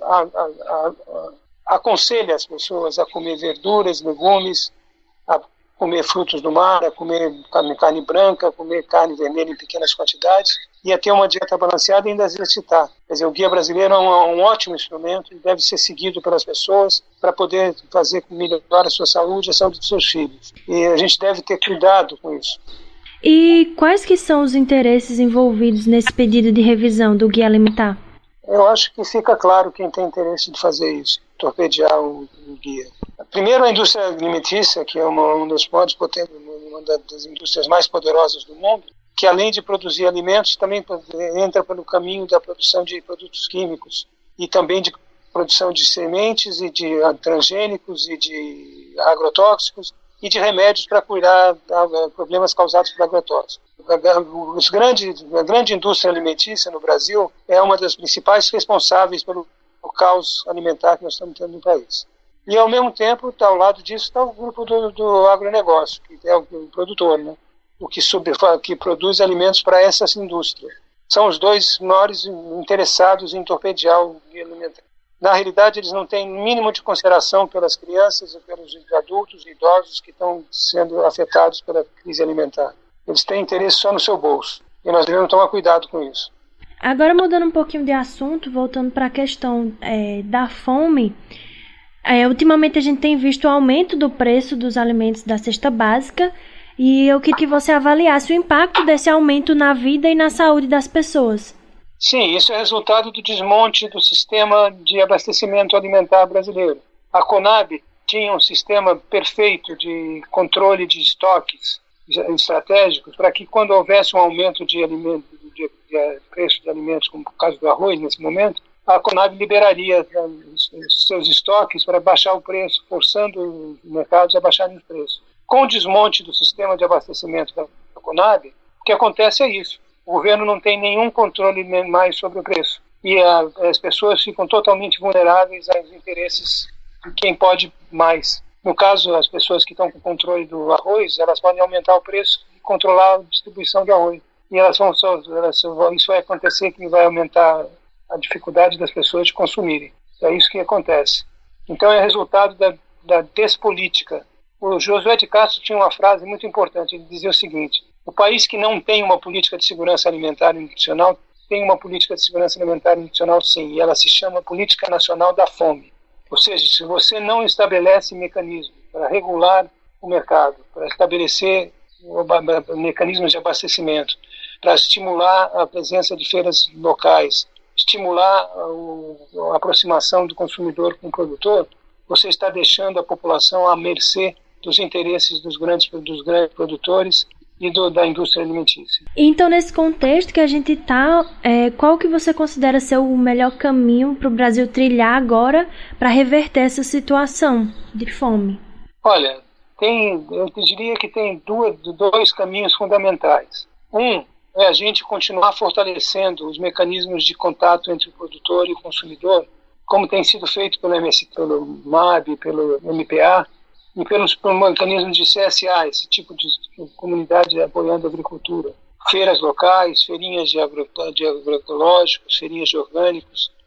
aconselha as pessoas a comer verduras, legumes, a comer frutos do mar, a comer carne branca, a comer carne vermelha em pequenas quantidades e a ter uma dieta balanceada e ainda exercitar. Quer dizer, o guia brasileiro é um ótimo instrumento e deve ser seguido pelas pessoas para poder fazer melhorar a sua saúde e a saúde dos seus filhos. E a gente deve ter cuidado com isso. E quais que são os interesses envolvidos nesse pedido de revisão do guia alimentar? Eu acho que fica claro quem tem interesse de fazer isso, torpedear o guia. Primeiro, a indústria alimentícia, que é uma das das indústrias mais poderosas do mundo, que além de produzir alimentos, também entra pelo caminho da produção de produtos químicos e também de produção de sementes e de transgênicos e de agrotóxicos e de remédios para curar problemas causados por agrotóxicos. A grande indústria alimentícia no Brasil é uma das principais responsáveis pelo caos alimentar que nós estamos tendo no país. E, ao mesmo tempo, ao lado disso, está o grupo do agronegócio, que é o produtor, né? Que produz alimentos para essa indústria. São os 2 maiores interessados em torpedear o guia alimentar. Na realidade, eles não têm mínimo de consideração pelas crianças e pelos adultos e idosos que estão sendo afetados pela crise alimentar. Eles têm interesse só no seu bolso. E nós devemos tomar cuidado com isso. Agora, mudando um pouquinho de assunto, voltando para a questão da fome, ultimamente a gente tem visto o aumento do preço dos alimentos da cesta básica e eu queria que você avaliasse o impacto desse aumento na vida e na saúde das pessoas. Sim, isso é resultado do desmonte do sistema de abastecimento alimentar brasileiro. A Conab tinha um sistema perfeito de controle de estoques estratégicos para que quando houvesse um aumento de preço de alimentos, como o caso do arroz nesse momento, a Conab liberaria seus estoques para baixar o preço, forçando os mercados a baixarem os preços. Com o desmonte do sistema de abastecimento da Conab, o que acontece é isso. O governo não tem nenhum controle mais sobre o preço. E as pessoas ficam totalmente vulneráveis aos interesses de quem pode mais. No caso, as pessoas que estão com controle do arroz, elas podem aumentar o preço e controlar a distribuição de arroz. E isso vai acontecer que vai aumentar a dificuldade das pessoas de consumirem. É isso que acontece. Então é resultado da despolítica. O Josué de Castro tinha uma frase muito importante. Ele dizia o seguinte: o país que não tem uma política de segurança alimentar e nutricional tem uma política de segurança alimentar e nutricional, sim, e ela se chama Política Nacional da Fome. Ou seja, se você não estabelece mecanismos para regular o mercado, para estabelecer mecanismos de abastecimento, para estimular a presença de feiras locais, estimular a aproximação do consumidor com o produtor, você está deixando a população à mercê dos interesses dos grandes produtores e da indústria alimentícia. Então, nesse contexto que a gente está, qual que você considera ser o melhor caminho para o Brasil trilhar agora para reverter essa situação de fome? Olha, eu diria que tem dois caminhos fundamentais. Um é a gente continuar fortalecendo os mecanismos de contato entre o produtor e o consumidor, como tem sido feito pelo MAB, pelo MPA, e pelos mecanismos de CSA, esse tipo de comunidade apoiando a agricultura. Feiras locais, feirinhas de agroecológicos, feirinhas de orgânicos,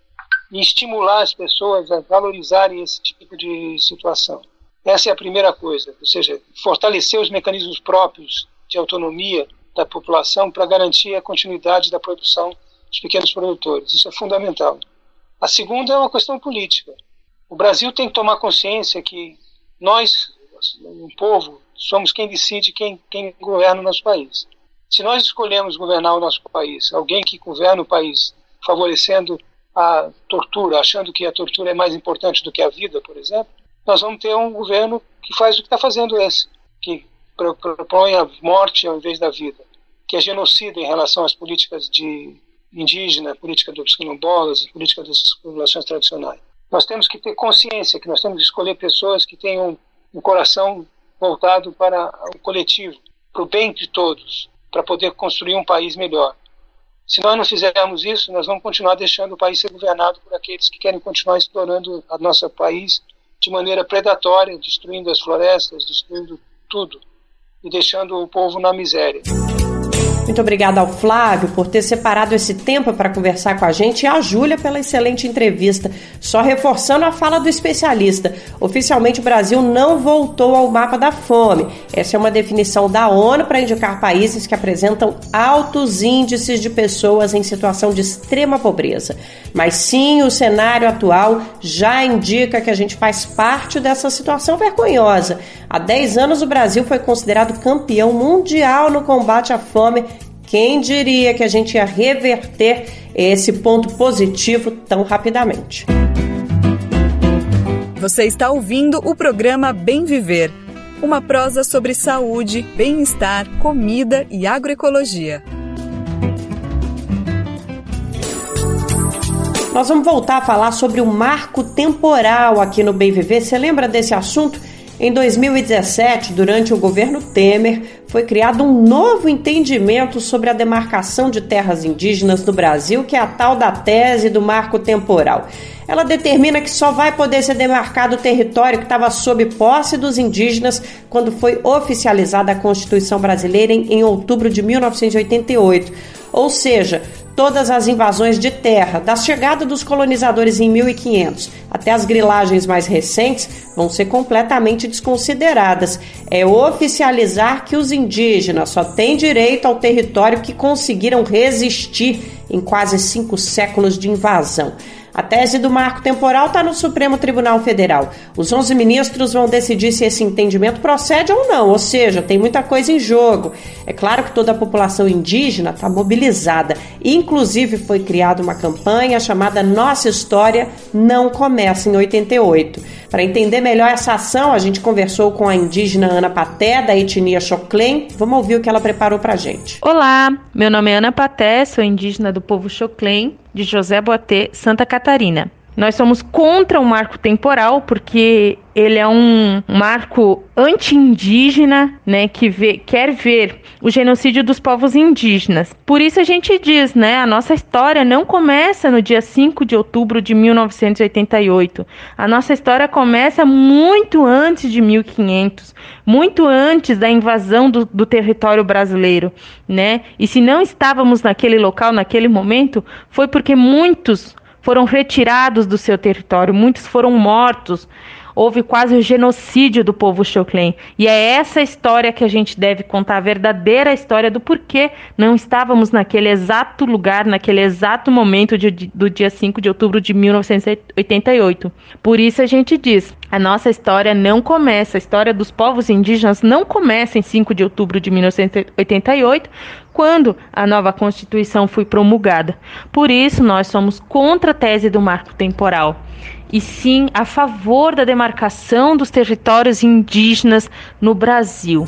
e estimular as pessoas a valorizarem esse tipo de situação. Essa é a primeira coisa, ou seja, fortalecer os mecanismos próprios de autonomia da população para garantir a continuidade da produção dos pequenos produtores. Isso é fundamental. A segunda é uma questão política. O Brasil tem que tomar consciência que nós, o povo, somos quem decide quem governa o nosso país. Se nós escolhemos governar o nosso país, alguém que governa o país favorecendo a tortura, achando que a tortura é mais importante do que a vida, por exemplo, nós vamos ter um governo que faz o que está fazendo esse, que propõe a morte ao invés da vida, que é genocida em relação às políticas de indígena, política dos quilombolas, política das populações tradicionais. Nós temos que ter consciência que nós temos que escolher pessoas que tenham um coração voltado para o coletivo, para o bem de todos, para poder construir um país melhor. Se nós não fizermos isso, nós vamos continuar deixando o país ser governado por aqueles que querem continuar explorando o nosso país de maneira predatória, destruindo as florestas, destruindo tudo e deixando o povo na miséria. Muito obrigada ao Flávio por ter separado esse tempo para conversar com a gente e à Júlia pela excelente entrevista. Só reforçando a fala do especialista, oficialmente o Brasil não voltou ao mapa da fome. Essa é uma definição da ONU para indicar países que apresentam altos índices de pessoas em situação de extrema pobreza. Mas sim, o cenário atual já indica que a gente faz parte dessa situação vergonhosa. Há 10 anos o Brasil foi considerado campeão mundial no combate à fome. Quem diria que a gente ia reverter esse ponto positivo tão rapidamente? Você está ouvindo o programa Bem Viver, uma prosa sobre saúde, bem-estar, comida e agroecologia. Nós vamos voltar a falar sobre o marco temporal aqui no Bem Viver. Você lembra desse assunto? Em 2017, durante o governo Temer, foi criado um novo entendimento sobre a demarcação de terras indígenas no Brasil, que é a tal da tese do marco temporal. Ela determina que só vai poder ser demarcado o território que estava sob posse dos indígenas quando foi oficializada a Constituição Brasileira em outubro de 1988. Ou seja, todas as invasões de terra, da chegada dos colonizadores em 1500 até as grilagens mais recentes, vão ser completamente desconsideradas. É oficializar que os indígenas só têm direito ao território que conseguiram resistir em quase 5 séculos de invasão. A tese do marco temporal está no Supremo Tribunal Federal. Os 11 ministros vão decidir se esse entendimento procede ou não, ou seja, tem muita coisa em jogo. É claro que toda a população indígena está mobilizada. Inclusive foi criada uma campanha chamada Nossa História Não Começa em 88. Para entender melhor essa ação, a gente conversou com a indígena Ana Paté, da etnia Xoclen. Vamos ouvir o que ela preparou para a gente. Olá, meu nome é Ana Paté, sou indígena do povo Xoclen, de José Boatê, Santa Catarina. Nós somos contra o marco temporal porque ele é um marco anti-indígena, né, que quer ver o genocídio dos povos indígenas. Por isso a gente diz, né, a nossa história não começa no dia 5 de outubro de 1988. A nossa história começa muito antes de 1500, muito antes da invasão do território brasileiro, né? E se não estávamos naquele local, naquele momento, foi porque muitos foram retirados do seu território, muitos foram mortos. Houve quase o genocídio do povo Xoclen. E é essa história que a gente deve contar, a verdadeira história do porquê não estávamos naquele exato lugar, naquele exato momento do dia 5 de outubro de 1988. Por isso a gente diz, a nossa história não começa, a história dos povos indígenas não começa em 5 de outubro de 1988, quando a nova Constituição foi promulgada. Por isso nós somos contra a tese do marco temporal. E sim a favor da demarcação dos territórios indígenas no Brasil.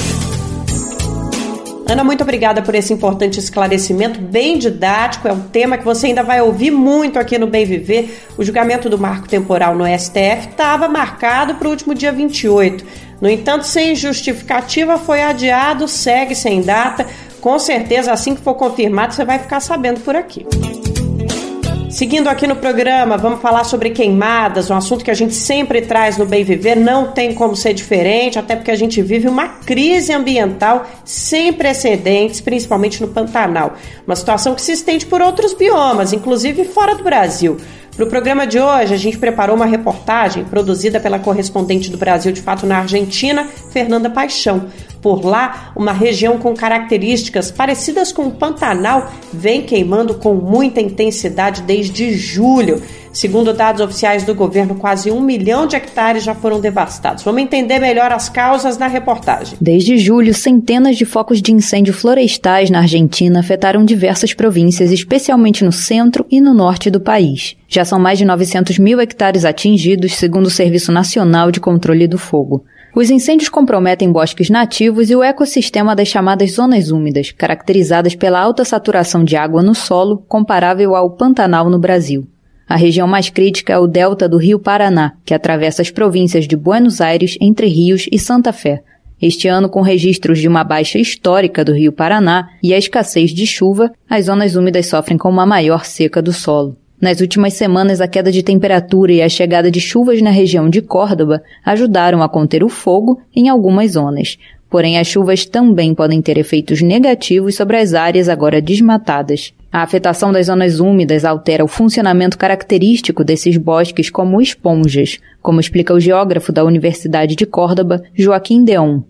Ana, muito obrigada por esse importante esclarecimento, bem didático, é um tema que você ainda vai ouvir muito aqui no Bem Viver. O julgamento do marco temporal no STF estava marcado para o último dia 28. No entanto, sem justificativa, foi adiado, segue sem data. Com certeza, assim que for confirmado, você vai ficar sabendo por aqui. Seguindo aqui no programa, vamos falar sobre queimadas, um assunto que a gente sempre traz no Bem Viver, não tem como ser diferente, até porque a gente vive uma crise ambiental sem precedentes, principalmente no Pantanal. Uma situação que se estende por outros biomas, inclusive fora do Brasil. Para o programa de hoje, a gente preparou uma reportagem produzida pela correspondente do Brasil de Fato na Argentina, Fernanda Paixão. Por lá, uma região com características parecidas com o Pantanal vem queimando com muita intensidade desde julho. Segundo dados oficiais do governo, quase 1 milhão de hectares já foram devastados. Vamos entender melhor as causas na reportagem. Desde julho, centenas de focos de incêndio florestais na Argentina afetaram diversas províncias, especialmente no centro e no norte do país. Já são mais de 900 mil hectares atingidos, segundo o Serviço Nacional de Controle do Fogo. Os incêndios comprometem bosques nativos e o ecossistema das chamadas zonas úmidas, caracterizadas pela alta saturação de água no solo, comparável ao Pantanal no Brasil. A região mais crítica é o delta do Rio Paraná, que atravessa as províncias de Buenos Aires, Entre Rios e Santa Fé. Este ano, com registros de uma baixa histórica do Rio Paraná e a escassez de chuva, as zonas úmidas sofrem com uma maior seca do solo. Nas últimas semanas, a queda de temperatura e a chegada de chuvas na região de Córdoba ajudaram a conter o fogo em algumas zonas. Porém, as chuvas também podem ter efeitos negativos sobre as áreas agora desmatadas. A afetação das zonas úmidas altera o funcionamento característico desses bosques como esponjas, como explica o geógrafo da Universidade de Córdoba, Joaquim Deon.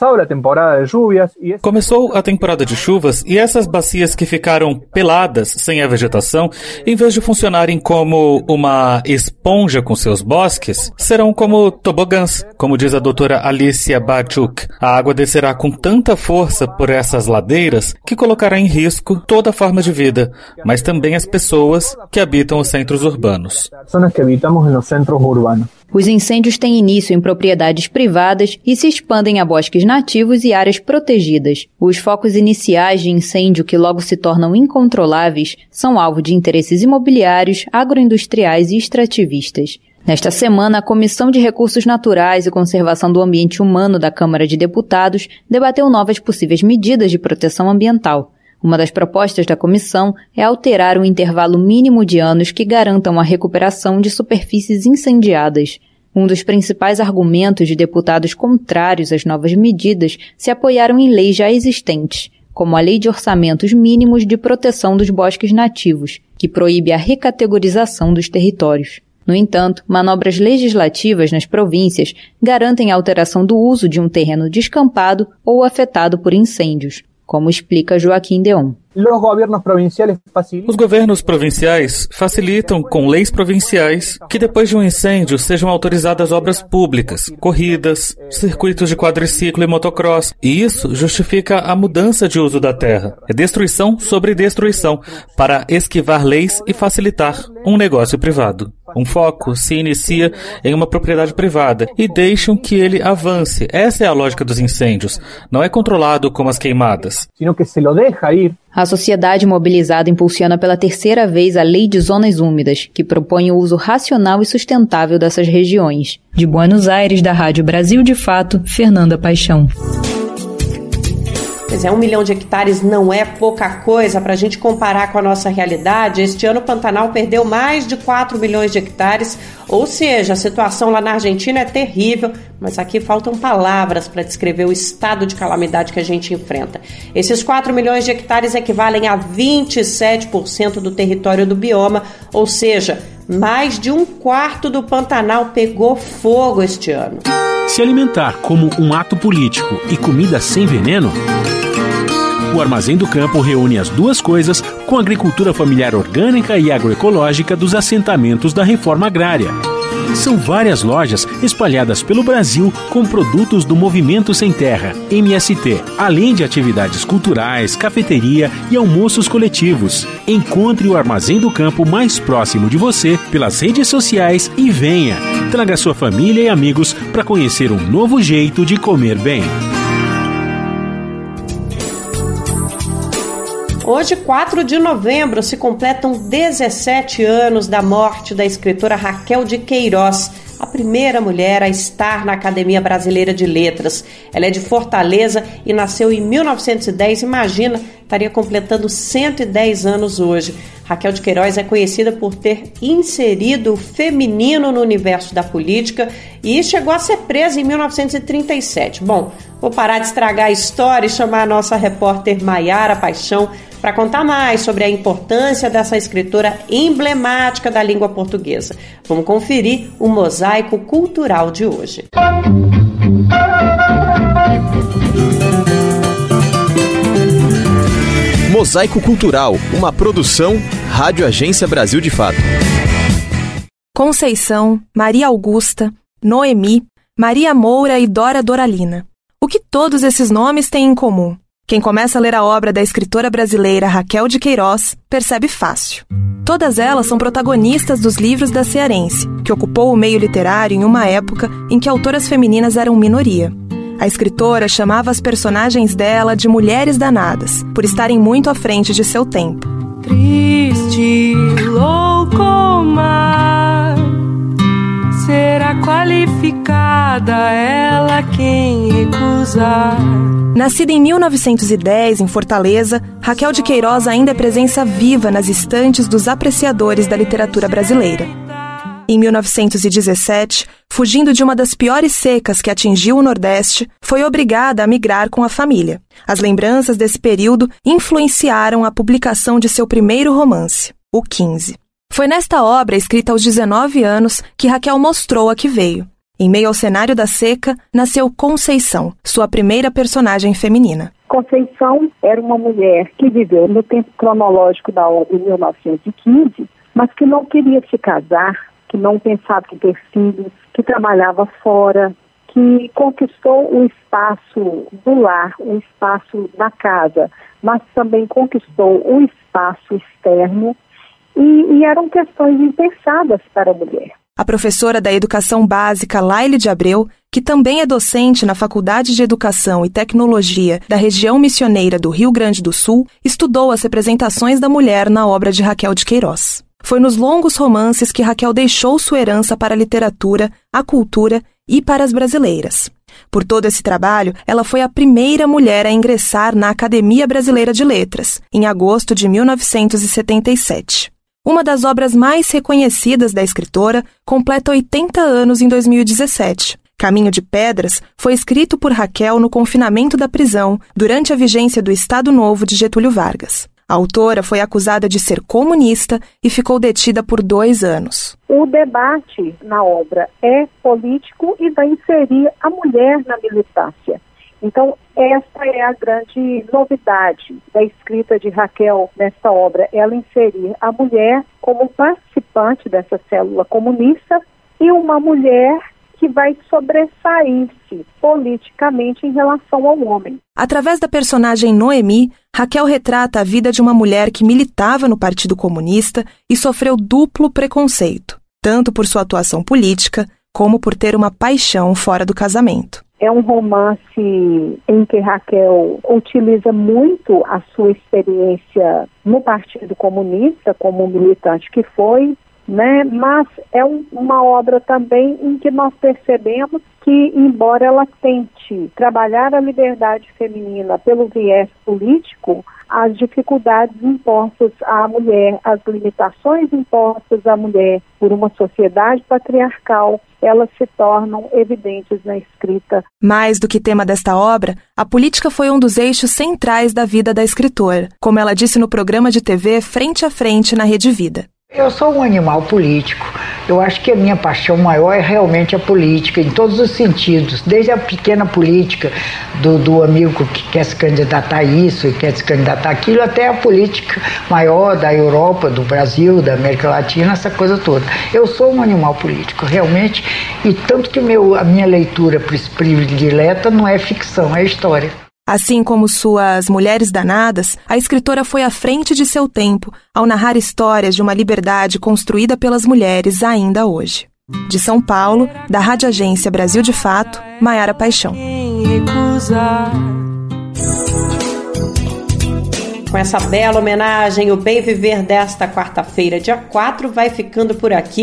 Começou a temporada de chuvas e essas bacias que ficaram peladas, sem a vegetação, em vez de funcionarem como uma esponja com seus bosques, serão como tobogãs, como diz a doutora Alicia Bachuk. A água descerá com tanta força por essas ladeiras que colocará em risco toda forma de vida, mas também as pessoas que habitam os centros urbanos. Os incêndios têm início em propriedades privadas e se expandem a bosques nativos e áreas protegidas. Os focos iniciais de incêndio, que logo se tornam incontroláveis, são alvo de interesses imobiliários, agroindustriais e extrativistas. Nesta semana, a Comissão de Recursos Naturais e Conservação do Ambiente Humano da Câmara de Deputados debateu novas possíveis medidas de proteção ambiental. Uma das propostas da comissão é alterar o intervalo mínimo de anos que garantam a recuperação de superfícies incendiadas. Um dos principais argumentos de deputados contrários às novas medidas se apoiaram em leis já existentes, como a Lei de Orçamentos Mínimos de Proteção dos Bosques Nativos, que proíbe a recategorização dos territórios. No entanto, manobras legislativas nas províncias garantem a alteração do uso de um terreno descampado ou afetado por incêndios, como explica Joaquim Deon. Os governos provinciais facilitam com leis provinciais que depois de um incêndio sejam autorizadas obras públicas, corridas, circuitos de quadriciclo e motocross. E isso justifica a mudança de uso da terra. É destruição sobre destruição para esquivar leis e facilitar um negócio privado. Um foco se inicia em uma propriedade privada e deixam que ele avance. Essa é a lógica dos incêndios. Não é controlado como as queimadas. A sociedade mobilizada impulsiona pela terceira vez a Lei de Zonas Úmidas, que propõe o uso racional e sustentável dessas regiões. De Buenos Aires, da Rádio Brasil de Fato, Fernanda Paixão. Pois é, 1 milhão de hectares não é pouca coisa para a gente comparar com a nossa realidade. Este ano o Pantanal perdeu mais de 4 milhões de hectares, ou seja, a situação lá na Argentina é terrível, mas aqui faltam palavras para descrever o estado de calamidade que a gente enfrenta. Esses 4 milhões de hectares equivalem a 27% do território do bioma, ou seja, mais de 1/4 do Pantanal pegou fogo este ano. Se alimentar como um ato político e comida sem veneno, o Armazém do Campo reúne as duas coisas com a agricultura familiar orgânica e agroecológica dos assentamentos da reforma agrária. São várias lojas espalhadas pelo Brasil com produtos do Movimento Sem Terra, MST, além de atividades culturais, cafeteria e almoços coletivos. Encontre o Armazém do Campo mais próximo de você pelas redes sociais e venha. Traga sua família e amigos para conhecer um novo jeito de comer bem. Hoje, 4 de novembro, se completam 17 anos da morte da escritora Raquel de Queiroz, a primeira mulher a estar na Academia Brasileira de Letras. Ela é de Fortaleza e nasceu em 1910, imagina, estaria completando 110 anos hoje. Raquel de Queiroz é conhecida por ter inserido o feminino no universo da política e chegou a ser presa em 1937. Bom, vou parar de estragar a história e chamar a nossa repórter Maiara Paixão para contar mais sobre a importância dessa escritora emblemática da língua portuguesa. Vamos conferir o mosaico cultural de hoje. Mosaico Cultural, uma produção Rádio Agência Brasil de Fato. Conceição, Maria Augusta, Noemi, Maria Moura e Dora Doralina. O que todos esses nomes têm em comum? Quem começa a ler a obra da escritora brasileira Raquel de Queiroz percebe fácil. Todas elas são protagonistas dos livros da cearense, que ocupou o meio literário em uma época em que autoras femininas eram minoria. A escritora chamava as personagens dela de mulheres danadas, por estarem muito à frente de seu tempo. Triste, louco mar, será qualificada ela quem recusar. Nascida em 1910, em Fortaleza, Raquel de Queiroz ainda é presença viva nas estantes dos apreciadores da literatura brasileira. Em 1917, fugindo de uma das piores secas que atingiu o Nordeste, foi obrigada a migrar com a família. As lembranças desse período influenciaram a publicação de seu primeiro romance, O 15. Foi nesta obra, escrita aos 19 anos, que Raquel mostrou a que veio. Em meio ao cenário da seca, nasceu Conceição, sua primeira personagem feminina. Conceição era uma mulher que viveu no tempo cronológico da obra, em 1915, mas que não queria se casar, que não pensava em ter filhos, que trabalhava fora, que conquistou o espaço do lar, o espaço da casa, mas também conquistou o espaço externo e eram questões impensadas para a mulher. A professora da Educação Básica, Laile de Abreu, que também é docente na Faculdade de Educação e Tecnologia da região missioneira do Rio Grande do Sul, estudou as representações da mulher na obra de Raquel de Queiroz. Foi nos longos romances que Raquel deixou sua herança para a literatura, a cultura e para as brasileiras. Por todo esse trabalho, ela foi a primeira mulher a ingressar na Academia Brasileira de Letras, em agosto de 1977. Uma das obras mais reconhecidas da escritora completa 80 anos em 2017. Caminho de Pedras foi escrito por Raquel no confinamento da prisão, durante a vigência do Estado Novo de Getúlio Vargas. A autora foi acusada de ser comunista e ficou detida por 2 anos. O debate na obra é político e vai inserir a mulher na militância. Então, essa é a grande novidade da escrita de Raquel nessa obra, ela inserir a mulher como participante dessa célula comunista e uma mulher que vai sobressair-se politicamente em relação ao homem. Através da personagem Noemi, Raquel retrata a vida de uma mulher que militava no Partido Comunista e sofreu duplo preconceito, tanto por sua atuação política, como por ter uma paixão fora do casamento. É um romance em que Raquel utiliza muito a sua experiência no Partido Comunista, como militante que foi, né? Mas é uma obra também em que nós percebemos que, embora ela tente trabalhar a liberdade feminina pelo viés político, as dificuldades impostas à mulher, as limitações impostas à mulher por uma sociedade patriarcal, elas se tornam evidentes na escrita. Mais do que tema desta obra, a política foi um dos eixos centrais da vida da escritora, como ela disse no programa de TV Frente a Frente na Rede Vida. Eu sou um animal político. Eu acho que a minha paixão maior é realmente a política, em todos os sentidos. Desde a pequena política do amigo que quer se candidatar a isso e quer se candidatar aquilo, até a política maior da Europa, do Brasil, da América Latina, essa coisa toda. Eu sou um animal político, realmente, e tanto que a minha leitura predileta não é ficção, é história. Assim como suas Mulheres Danadas, a escritora foi à frente de seu tempo ao narrar histórias de uma liberdade construída pelas mulheres ainda hoje. De São Paulo, da Rádio Agência Brasil de Fato, Maiara Paixão. Com essa bela homenagem, o Bem Viver desta quarta-feira, dia 4, vai ficando por aqui.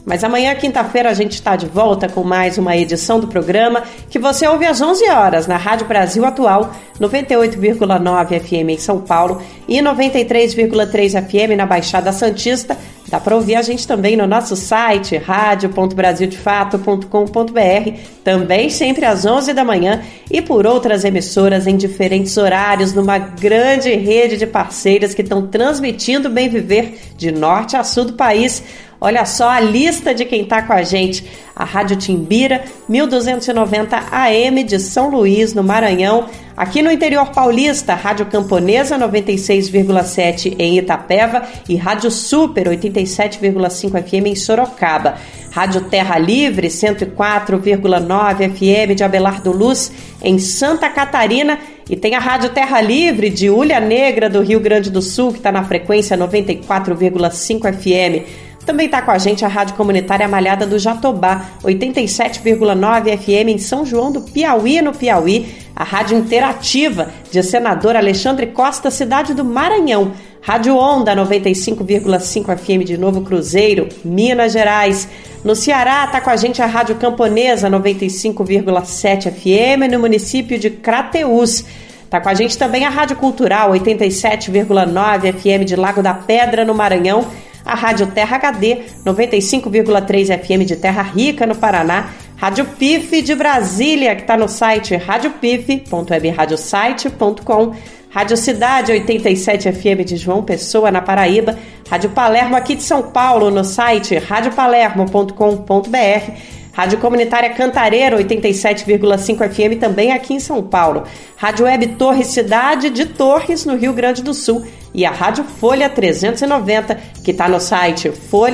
Mas amanhã, quinta-feira, a gente está de volta com mais uma edição do programa que você ouve às 11 horas na Rádio Brasil Atual, 98,9 FM em São Paulo e 93,3 FM na Baixada Santista. Dá para ouvir a gente também no nosso site, radio.brasildefato.com.br, também sempre às 11 da manhã e por outras emissoras em diferentes horários, numa grande rede de parceiras que estão transmitindo o Bem Viver de norte a sul do país. Olha só a lista de quem está com a gente. A Rádio Timbira, 1290 AM de São Luís, no Maranhão. Aqui no interior paulista, Rádio Camponesa, 96,7 em Itapeva e Rádio Super, 87,5 FM em Sorocaba. Rádio Terra Livre, 104,9 FM de Abelardo Luz, em Santa Catarina. E tem a Rádio Terra Livre de Ulha Negra, do Rio Grande do Sul, que está na frequência 94,5 FM. Também está com a gente a Rádio Comunitária Malhada do Jatobá, 87,9 FM em São João do Piauí, no Piauí. A Rádio Interativa de Senador Alexandre Costa, cidade do Maranhão. Rádio Onda, 95,5 FM de Novo Cruzeiro, Minas Gerais. No Ceará está com a gente a Rádio Camponesa, 95,7 FM no município de Crateús. Está com a gente também a Rádio Cultural, 87,9 FM de Lago da Pedra, no Maranhão. A Rádio Terra HD, 95,3 FM de Terra Rica, no Paraná. Rádio PIF de Brasília, que está no site radiopif.webradiosite.com. Rádio Cidade, 87 FM de João Pessoa, na Paraíba. Rádio Palermo, aqui de São Paulo, no site radiopalermo.com.br. Rádio Comunitária Cantareira, 87,5 FM, também aqui em São Paulo. Rádio Web Torres Cidade de Torres, no Rio Grande do Sul. E a Rádio Folha 390, que está no site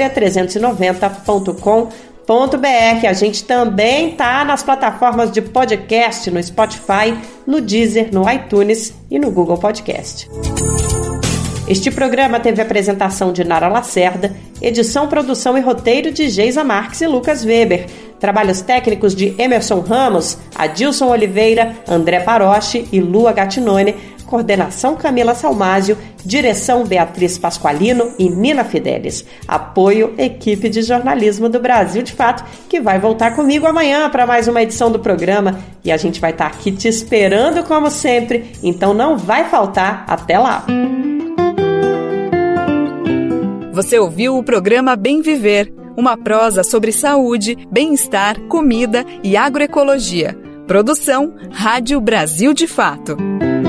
folha390.com.br. A gente também está nas plataformas de podcast, no Spotify, no Deezer, no iTunes e no Google Podcast. Este programa teve apresentação de Nara Lacerda, edição, produção e roteiro de Geisa Marques e Lucas Weber. Trabalhos técnicos de Emerson Ramos, Adilson Oliveira, André Paroche e Lua Gattinone. Coordenação Camila Salmásio, direção Beatriz Pasqualino e Nina Fidelis. Apoio equipe de jornalismo do Brasil de Fato, que vai voltar comigo amanhã para mais uma edição do programa. E a gente vai estar aqui te esperando como sempre, então não vai faltar. Até lá! Você ouviu o programa Bem Viver, uma prosa sobre saúde, bem-estar, comida e agroecologia. Produção Rádio Brasil de Fato.